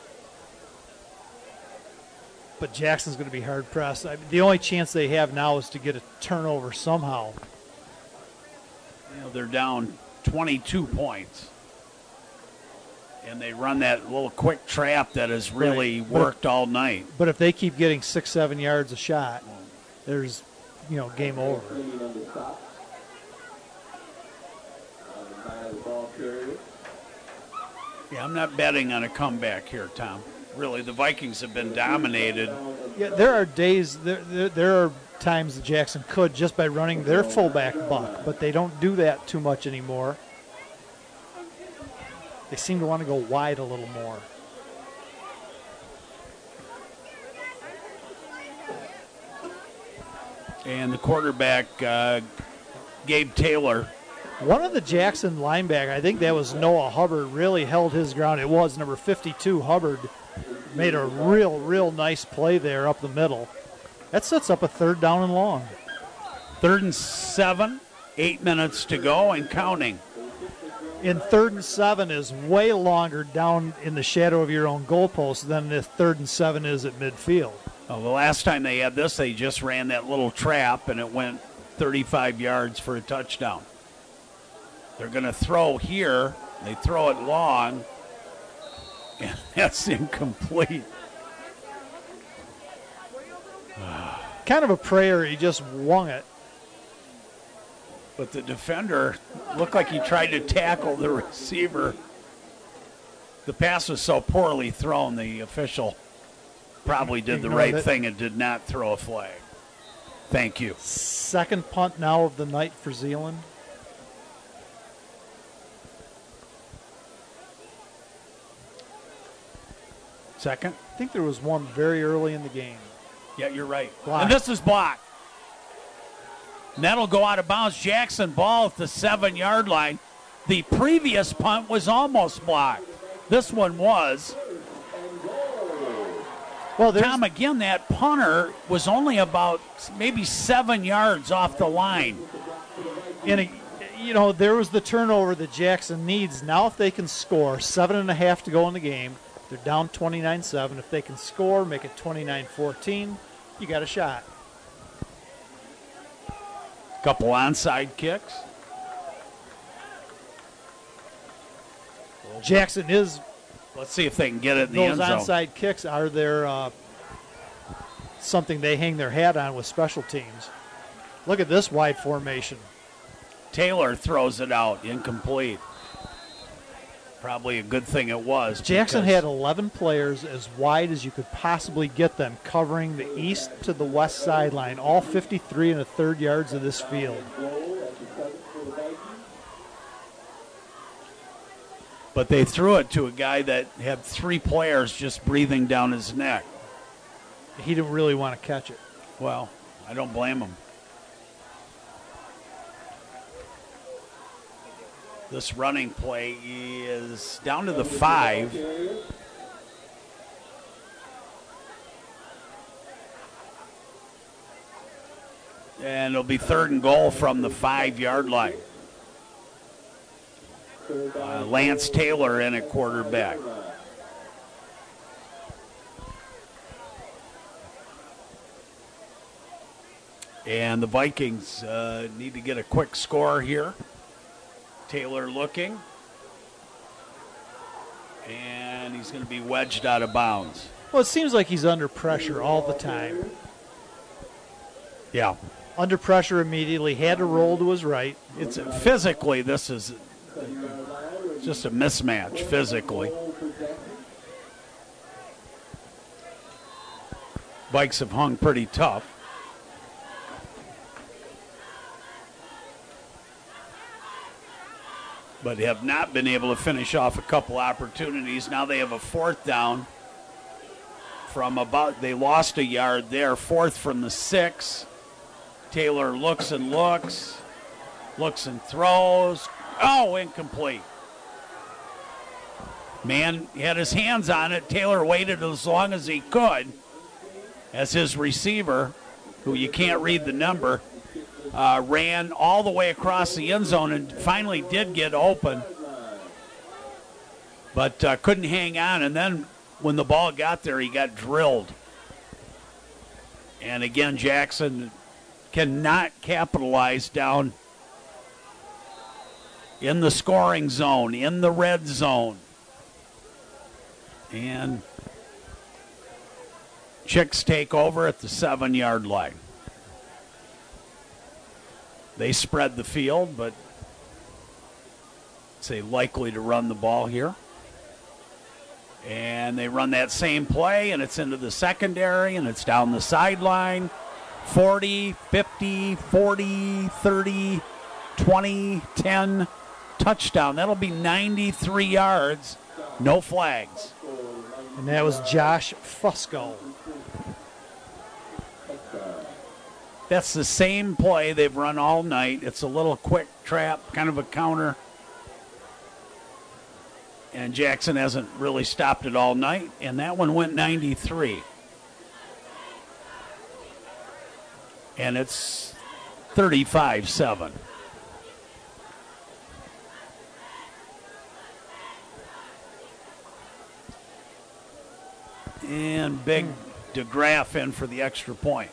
But Jackson's going to be hard pressed. I mean, the only chance they have now is to get a turnover somehow. You know, they're down twenty-two points. And they run that little quick trap that has really Right. worked But- all night. But if they keep getting six, seven yards a shot, there's, you know, game over. Yeah, I'm not betting on a comeback here, Tom. Really, the Vikings have been dominated. Yeah, there are days, there, there, there are times that Jackson could just by running their fullback buck, but they don't do that too much anymore. They seem to want to go wide a little more. And the quarterback, uh, Gabe Taylor. One of the Jackson linebackers, I think that was Noah Hubbard, really held his ground. It was number fifty-two, Hubbard, made a real, real nice play there up the middle. That sets up a third down and long. Third and seven, eight minutes to go and counting. In third and seven is way longer down in the shadow of your own goalpost than the third and seven is at midfield. Well, the last time they had this, they just ran that little trap, and it went thirty-five yards for a touchdown. They're going to throw here. They throw it long, and that's incomplete. Kind of a prayer, he just wung it. But the defender looked like he tried to tackle the receiver. The pass was so poorly thrown, the official probably did the Ignored right it. thing and did not throw a flag. Thank you. Second punt now of the night for Zeeland. Second? I think there was one very early in the game. Yeah, you're right. Blocked. And this is blocked. And that'll go out of bounds. Jackson ball at the seven-yard line. The previous punt was almost blocked. This one was. Well, Tom, again, that punter was only about maybe seven yards off the line. And, a, you know, there was the turnover that Jackson needs. Now if they can score, seven and a half to go in the game, they're down twenty-nine seven. If they can score, make it twenty-nine fourteen, you got a shot. Couple onside kicks. Jackson is. Let's see if they can get it in the Those end zone. onside kicks are their uh, something they hang their hat on with special teams. Look at this wide formation. Taylor throws it out, incomplete. Probably a good thing it was. Jackson because had eleven players as wide as you could possibly get them, covering the east to the west sideline, all fifty-three and a third yards of this field. But they threw it to a guy that had three players just breathing down his neck. He didn't really want to catch it. Well, I don't blame him. This running play is down to the five. And it'll be third and goal from the five-yard line. Uh, Lance Taylor in at quarterback. And the Vikings uh, need to get a quick score here. Taylor looking. And he's going to be wedged out of bounds. Well, it seems like he's under pressure all the time. Yeah. Under pressure immediately, had to roll to his right. It's physically, this is just a mismatch physically. Vikes have hung pretty tough. but have not been able to finish off a couple opportunities. Now they have a fourth down from about, they lost a yard there, fourth from the six. Taylor looks and looks, looks and throws. Oh, incomplete. Man had his hands on it. Taylor waited as long as he could as his receiver, who you can't read the number, uh, ran all the way across the end zone and finally did get open, but uh, couldn't hang on. And then when the ball got there, he got drilled. And again, Jackson cannot capitalize down in the scoring zone, in the red zone. And Chicks take over at the seven-yard line. They spread the field, but say likely to run the ball here. And they run that same play, and it's into the secondary, and it's down the sideline. forty, fifty, forty, thirty, twenty, ten, touchdown. That'll be ninety-three yards, no flags. And that was Josh Fusco. That's the same play they've run all night. It's a little quick trap, kind of a counter. And Jackson hasn't really stopped it all night. And that one went ninety-three. And it's thirty-five seven. And Big DeGraff in for the extra point.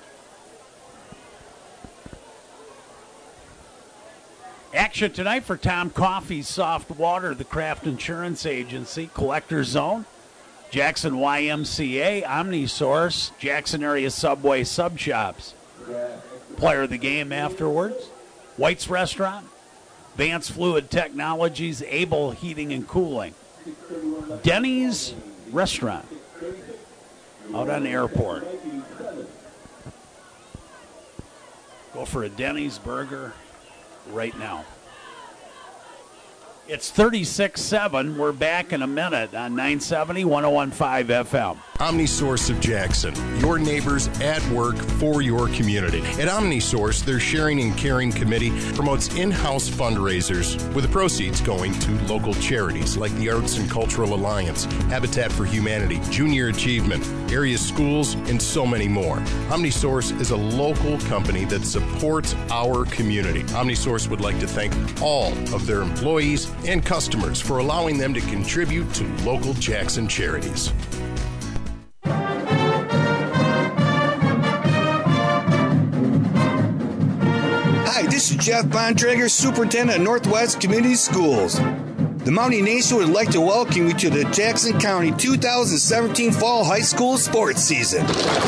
Action tonight for Tom Coffey's Soft Water, the Craft Insurance Agency, Collector Zone, Jackson Y M C A, OmniSource, Jackson area Subway sub shops. Player of the game afterwards, White's Restaurant, Vance Fluid Technologies, Able Heating and Cooling, Denny's Restaurant out on the airport. Go for a Denny's burger right now. It's thirty-six seven. We're back in a minute on nine seventy, one oh one point five F M. OmniSource of Jackson, your neighbors at work for your community. At OmniSource, their Sharing and Caring Committee promotes in-house fundraisers with the proceeds going to local charities like the Arts and Cultural Alliance, Habitat for Humanity, Junior Achievement, area schools, and so many more. OmniSource is a local company that supports our community. OmniSource would like to thank all of their employees and customers for allowing them to contribute to local Jackson charities. Hi, this is Jeff Bontrager, Superintendent of Northwest Community Schools. The Mountie Nation would like to welcome you to the Jackson County two thousand seventeen Fall High School Sports Season.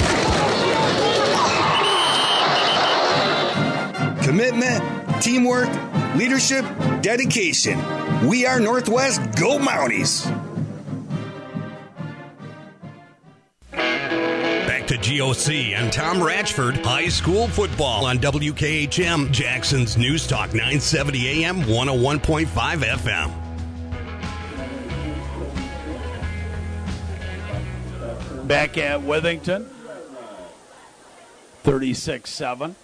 Commitment, teamwork, leadership, dedication. We are Northwest. Go Mounties! Back to G O C and Tom Ratchford, high school football on W K H M, Jackson's News Talk nine seventy A M, one oh one point five F M. Back at Withington, thirty-six seven.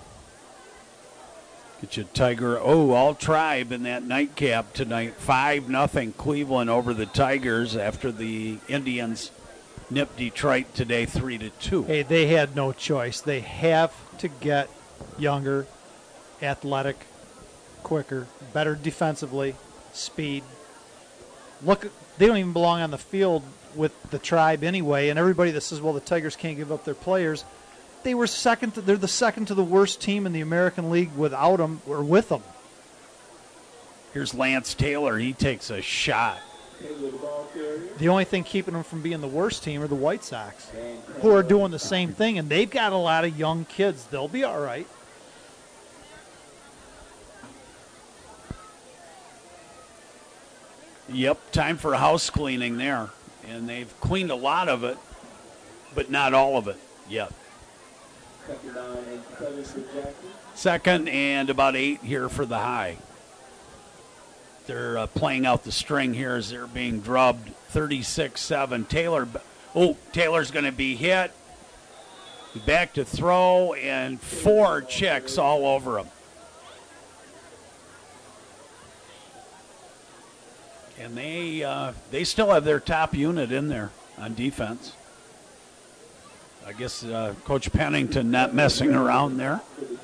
Get you Tiger. Oh, all Tribe in that nightcap tonight. five nothing Cleveland over the Tigers after the Indians nipped Detroit today three to two. Hey, they had no choice. They have to get younger, athletic, quicker, better defensively, speed. Look, they don't even belong on the field with the Tribe anyway, and everybody that says, well, the Tigers can't give up their players, they were second. To, they're the second to the worst team in the American League without them or with them. Here's Lance Taylor. He takes a shot. The only thing keeping them from being the worst team are the White Sox, who are doing the same thing, and they've got a lot of young kids. They'll be all right. Yep, time for house cleaning there. And they've cleaned a lot of it, but not all of it yet. Second and about eight here for the High. they're uh, playing out the string here as they're being drubbed thirty-six seven. Taylor, oh, Taylor's going to be hit. Back to throw, and four chicks all over him. And they uh, they still have their top unit in there on defense. I guess uh, Coach Pennington not messing around there.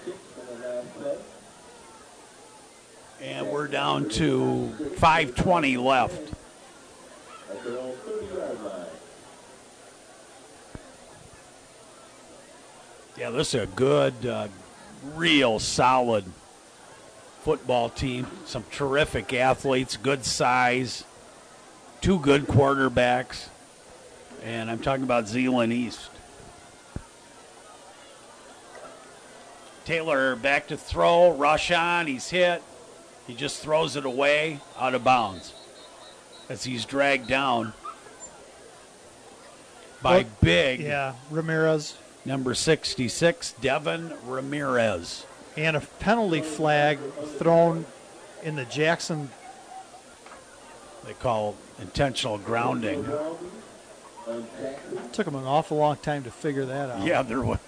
And we're down to five twenty left. Yeah, this is a good, uh, real solid football team. Some terrific athletes, good size, two good quarterbacks. And I'm talking about Zeeland East. Taylor back to throw, rush on, he's hit. He just throws it away, out of bounds, as he's dragged down by well, big. Yeah, Ramirez. Number sixty-six, Devin Ramirez. And a penalty flag thrown in the Jackson. They call intentional grounding. It took them an awful long time to figure that out. Yeah, there was.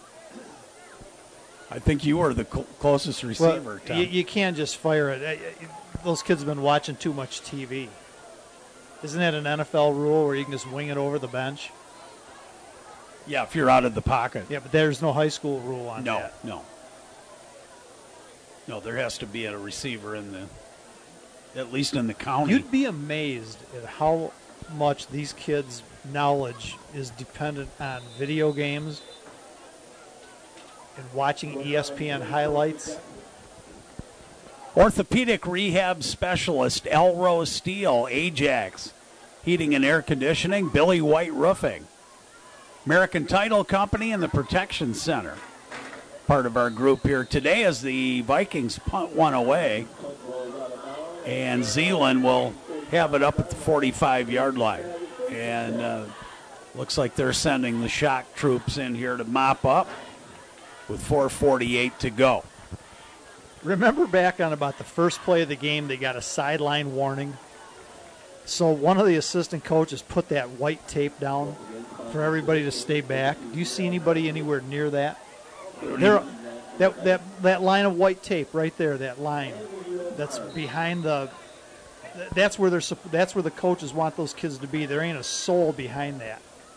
I think you were the cl- closest receiver, well, Tom. You, you can't just fire it. Those kids have been watching too much T V. Isn't that an N F L rule where you can just wing it over the bench? Yeah, if you're out of the pocket. Yeah, but there's no high school rule on no, that. No, no. No, there has to be a receiver in the, at least in the county. You'd be amazed at how much these kids' knowledge is dependent on video games and watching E S P N highlights. Orthopedic rehab specialist Elrose Steel, Ajax Heating and Air Conditioning, Billy White Roofing, American Title Company, and the Protection Center. Part of our group here today as the Vikings punt one away, and Zeeland will have it up at the forty-five-yard line. And uh, looks like they're sending the shock troops in here to mop up with four forty-eight to go. Remember back on about the first play of the game, they got a sideline warning. So one of the assistant coaches put that white tape down for everybody to stay back. Do you see anybody anywhere near that? There, that that that line of white tape right there, that line that's behind the. That's where they're. That's where the coaches want those kids to be. There ain't a soul behind that.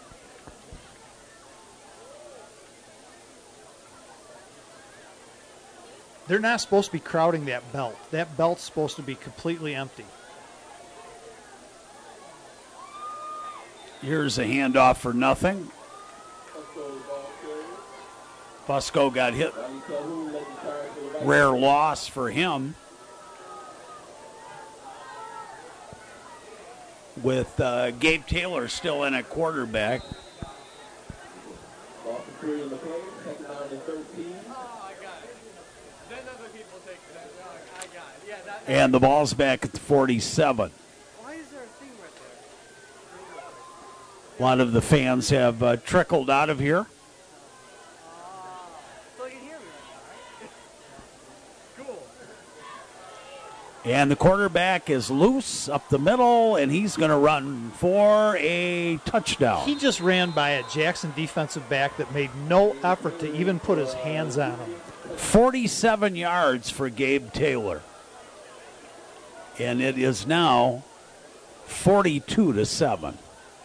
They're not supposed to be crowding that belt. That belt's supposed to be completely empty. Here's a handoff for nothing. Fusco got hit. Rare loss for him. With uh, Gabe Taylor still in at quarterback. And the ball's back at the forty-seven. A lot of the fans have uh, trickled out of here. And the quarterback is loose up the middle, and he's going to run for a touchdown. He just ran by a Jackson defensive back that made no effort to even put his hands on him. forty-seven yards for Gabe Taylor. And it is now forty-two to seven.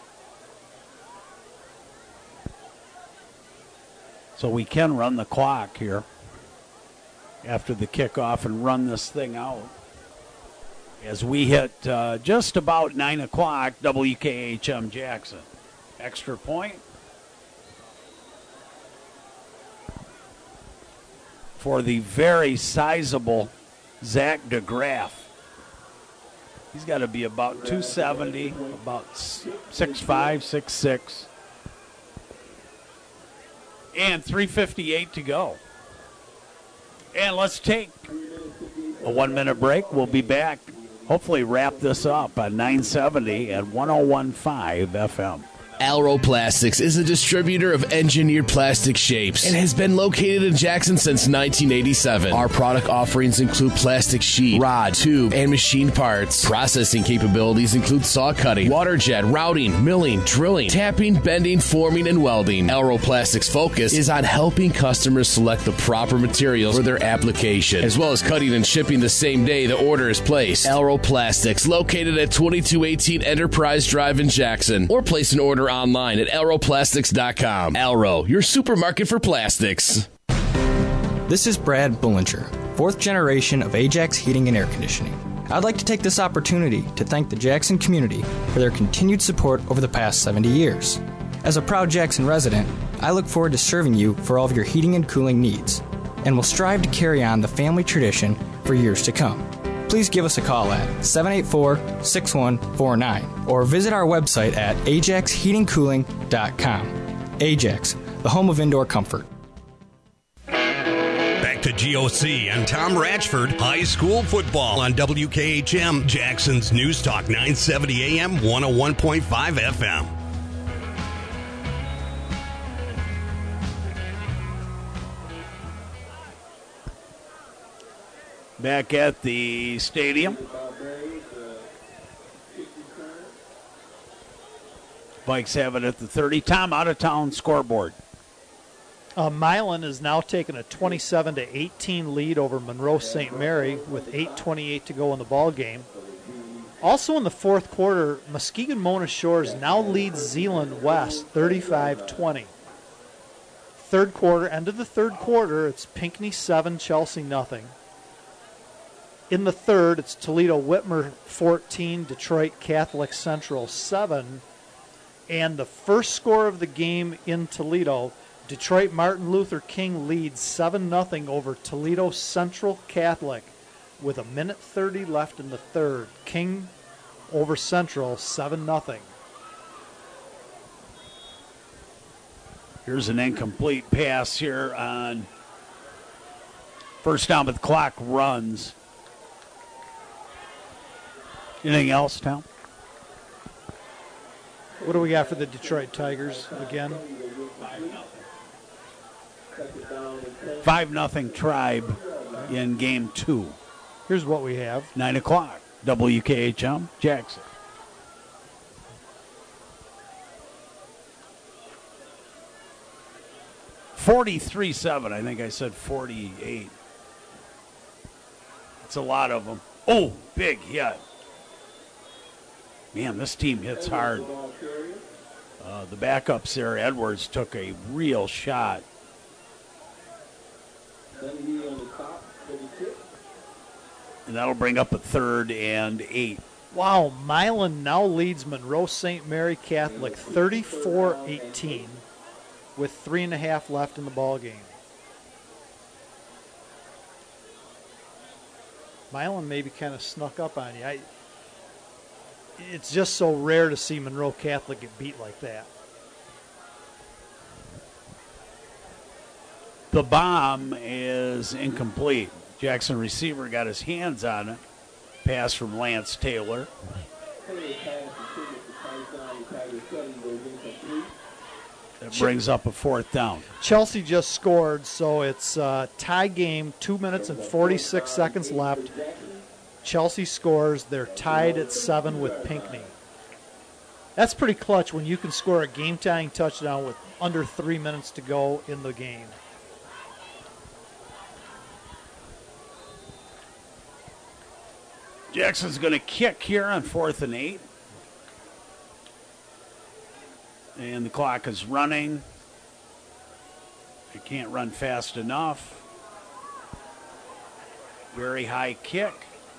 So we can run the clock here after the kickoff and run this thing out. As we hit uh, just about nine o'clock, W K H M Jackson. Extra point for the very sizable Zach DeGraff. He's got to be about two seventy, about six five, six six. And three fifty-eight to go. And let's take a one-minute break. We'll be back. Hopefully wrap this up on nine seventy at one oh one point five F M. Alro Plastics is a distributor of engineered plastic shapes and has been located in Jackson since nineteen eighty-seven. Our product offerings include plastic sheet, rod, tube, and machined parts. Processing capabilities include saw cutting, water jet, routing, milling, drilling, tapping, bending, forming, and welding. Alro Plastics' focus is on helping customers select the proper materials for their application, as well as cutting and shipping the same day the order is placed. Alro Plastics, located at twenty-two eighteen Enterprise Drive in Jackson, or place an order online at alro plastics dot com. Alro, your supermarket for plastics. This is Brad Bullinger, fourth generation of Ajax Heating and Air Conditioning. I'd like to take this opportunity to thank the Jackson community for their continued support over the past seventy years. As a proud Jackson resident, I look forward to serving you for all of your heating and cooling needs, and will strive to carry on the family tradition for years to come. Please give us a call at seven eight four, six one four nine or visit our website at ajax heating cooling dot com. Ajax, the home of indoor comfort. Back to G O C and Tom Ratchford, high school football on W K H M, Jackson's News Talk nine seventy A M, one oh one point five F M. Back at the stadium. Vikes have it at the thirty. Tom, out of town scoreboard. Uh, Milan is now taking a twenty-seven to eighteen lead over Monroe Saint Mary with eight twenty-eight to go in the ball game. Also in the fourth quarter, Muskegon Mona Shores now leads Zeeland West thirty-five twenty. Third quarter, end of the third quarter, it's Pinckney seven, Chelsea nothing. In the third, it's Toledo Whitmer fourteen, Detroit Catholic Central seven. And the first score of the game in Toledo, Detroit Martin Luther King leads seven nothing over Toledo Central Catholic with a minute thirty left in the third. King over Central, seven nothing. Here's an incomplete pass here on first down, but the clock runs. Anything else, Tom? What do we got for the Detroit Tigers again? five nothing Tribe in game two. Here's what we have. nine o'clock, W K H M, Jackson. forty-three seven, I think I said forty-eight. It's a lot of them. Oh, big hit. Man, this team hits hard. Uh, the backups there, Edwards, took a real shot. And that'll bring up a third and eight. Wow, Milan now leads Monroe Saint Mary Catholic thirty-four eighteen with three and a half left in the ball game. Milan maybe kind of snuck up on you. I, it's just so rare to see Monroe Catholic get beat like that. The bomb is incomplete. Jackson receiver got his hands on it. Pass from Lance Taylor. That brings up a fourth down. Chelsea just scored, so it's a tie game, two minutes and forty-six seconds left. Chelsea scores. They're tied at seven with Pinckney. That's pretty clutch when you can score a game-tying touchdown with under three minutes to go in the game. Jackson's going to kick here on fourth and eight. And the clock is running. They can't run fast enough. Very high kick.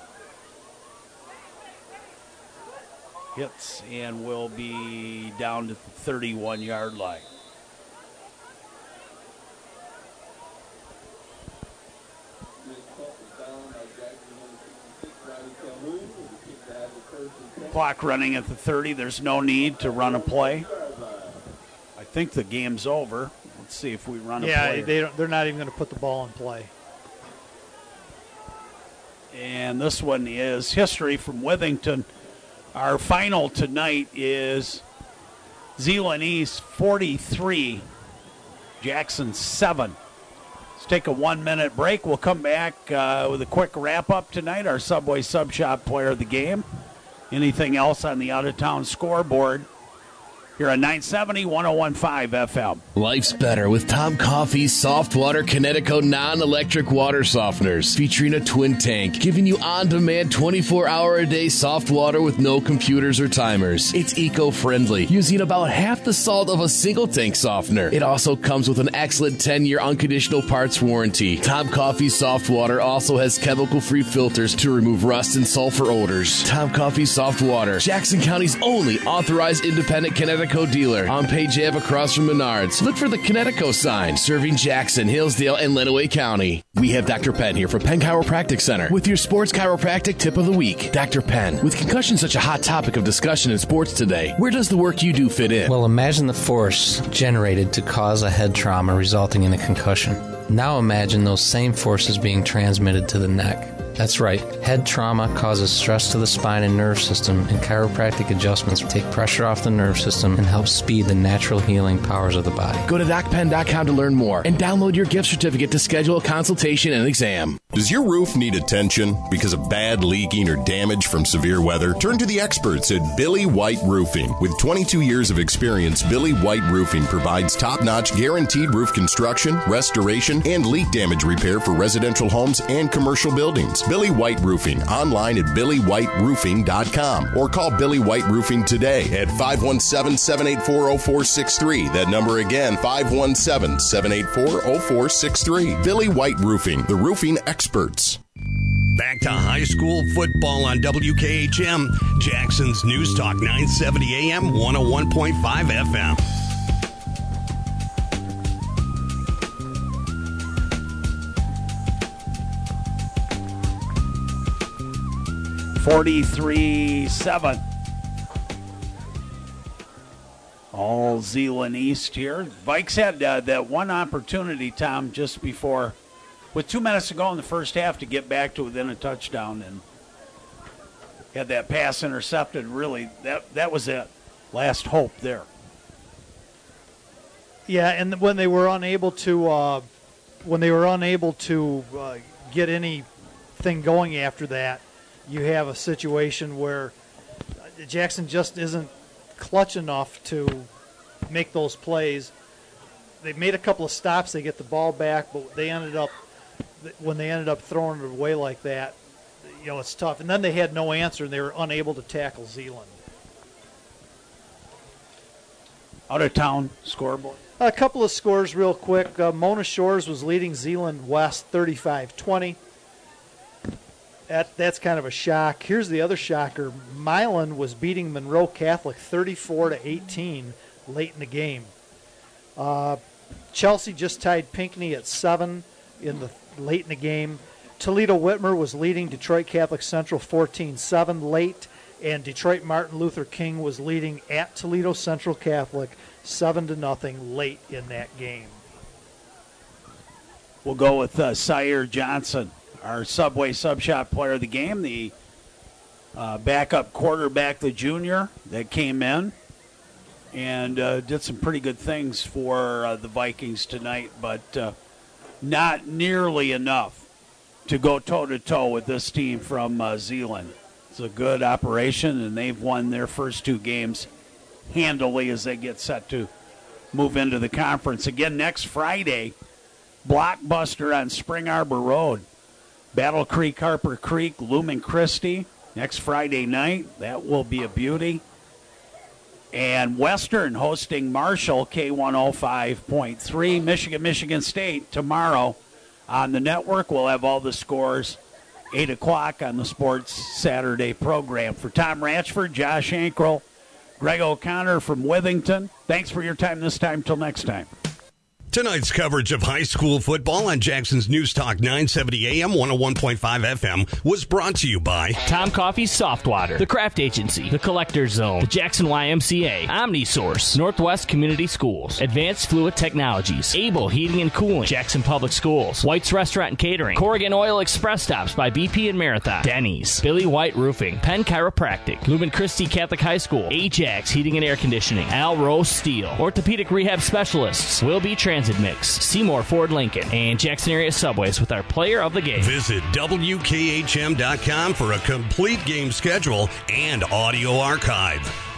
Hits and will be down to the thirty-one-yard line. Clock running at the thirty. There's no need to run a play. I think the game's over. Let's see if we run a yeah, play. Yeah, they don't, they're not even going to put the ball in play. And this one is history from Withington. Our final tonight is Zeeland East forty-three, Jackson seven. Let's take a one-minute break. We'll come back uh, with a quick wrap-up tonight. Our Subway Sub Shop player of the game. Anything else on the out-of-town scoreboard here on nine seventy, one oh one point five F M. Life's better with Tom Coffee's Soft Water Kinetico non-electric water softeners, featuring a twin tank, giving you on-demand twenty-four hour a day soft water with no computers or timers. It's eco-friendly, using about half the salt of a single tank softener. It also comes with an excellent ten year unconditional parts warranty. Tom Coffee's Soft Water also has chemical-free filters to remove rust and sulfur odors. Tom Coffee's Soft Water, Jackson County's only authorized independent Kinetico dealer on Page Ave across from Menards. Look for the Kinetico sign, serving Jackson, Hillsdale, and Lenawee County. We have Doctor Penn here from Penn Chiropractic Center with your sports chiropractic tip of the week. Doctor Penn, with concussion such a hot topic of discussion in sports today, where does the work you do fit in? Well, imagine the force generated to cause a head trauma resulting in a concussion. Now imagine those same forces being transmitted to the neck. That's right. Head trauma causes stress to the spine and nerve system, and chiropractic adjustments take pressure off the nerve system and help speed the natural healing powers of the body. Go to doc penn dot com to learn more and download your gift certificate to schedule a consultation and exam. Does your roof need attention because of bad leaking or damage from severe weather? Turn to the experts at Billy White Roofing. With twenty-two years of experience, Billy White Roofing provides top-notch guaranteed roof construction, restoration, and leak damage repair for residential homes and commercial buildings. Billy White Roofing, online at billy white roofing dot com, or call Billy White Roofing today at five one seven, seven eight four, zero four six three. That number again, five one seven, seven eight four, zero four six three. Billy White Roofing, the roofing experts. Back to high school football on W K H M, Jackson's News Talk nine seventy A M, one oh one point five F M. forty-three seven. All Zeeland East here. Vikes had uh, that one opportunity, Tom, just before, with two minutes to go in the first half, to get back to within a touchdown, and had that pass intercepted. Really, that that was it. Last hope there. Yeah, and when they were unable to, uh, when they were unable to uh, get anything going after that, you have a situation where Jackson just isn't clutch enough to make those plays. They made a couple of stops. They get the ball back, but they ended up, when they ended up throwing it away like that, you know, it's tough. And then they had no answer, and they were unable to tackle Zeeland. Out-of-town scoreboard. A couple of scores real quick. Uh, Mona Shores was leading Zeeland West thirty-five twenty. That, that's kind of a shock. Here's the other shocker. Milan was beating Monroe Catholic thirty-four to eighteen late in the game. Uh, Chelsea just tied Pinckney at seven in the late in the game. Toledo Whitmer was leading Detroit Catholic Central fourteen seven late, and Detroit Martin Luther King was leading at Toledo Central Catholic seven to nothing late in that game. We'll go with uh, Sire Johnson, our Subway Sub Shop player of the game, the uh, backup quarterback, the junior that came in and uh, did some pretty good things for uh, the Vikings tonight, but uh, not nearly enough to go toe-to-toe with this team from uh, Zeeland. It's a good operation, and they've won their first two games handily as they get set to move into the conference. Again, next Friday, Blockbuster on Spring Arbor Road. Battle Creek, Harper Creek, Lumen Christi next Friday night. That will be a beauty. And Western hosting Marshall, K one oh five point three. Michigan, Michigan State tomorrow on the network. We'll have all the scores eight o'clock on the Sports Saturday program. For Tom Ratchford, Josh Ankrel, Greg O'Connor from Withington, thanks for your time this time. Till next time. Tonight's coverage of high school football on Jackson's News Talk nine seventy A M, one oh one point five F M was brought to you by Tom Coffee Soft Water, The Craft Agency, The Collector's Zone, the Jackson Y M C A, OmniSource, Northwest Community Schools, Advanced Fluid Technologies, Able Heating and Cooling, Jackson Public Schools, White's Restaurant and Catering, Corrigan Oil Express Stops by B P and Marathon, Denny's, Billy White Roofing, Penn Chiropractic, Lumen Christi Catholic High School, Ajax Heating and Air Conditioning, Al Rose Steel, Orthopedic Rehab Specialists, Will Be Transit Mix, Seymour Ford Lincoln, and Jackson Area Subways with our player of the game. Visit W K H M dot com for a complete game schedule and audio archive.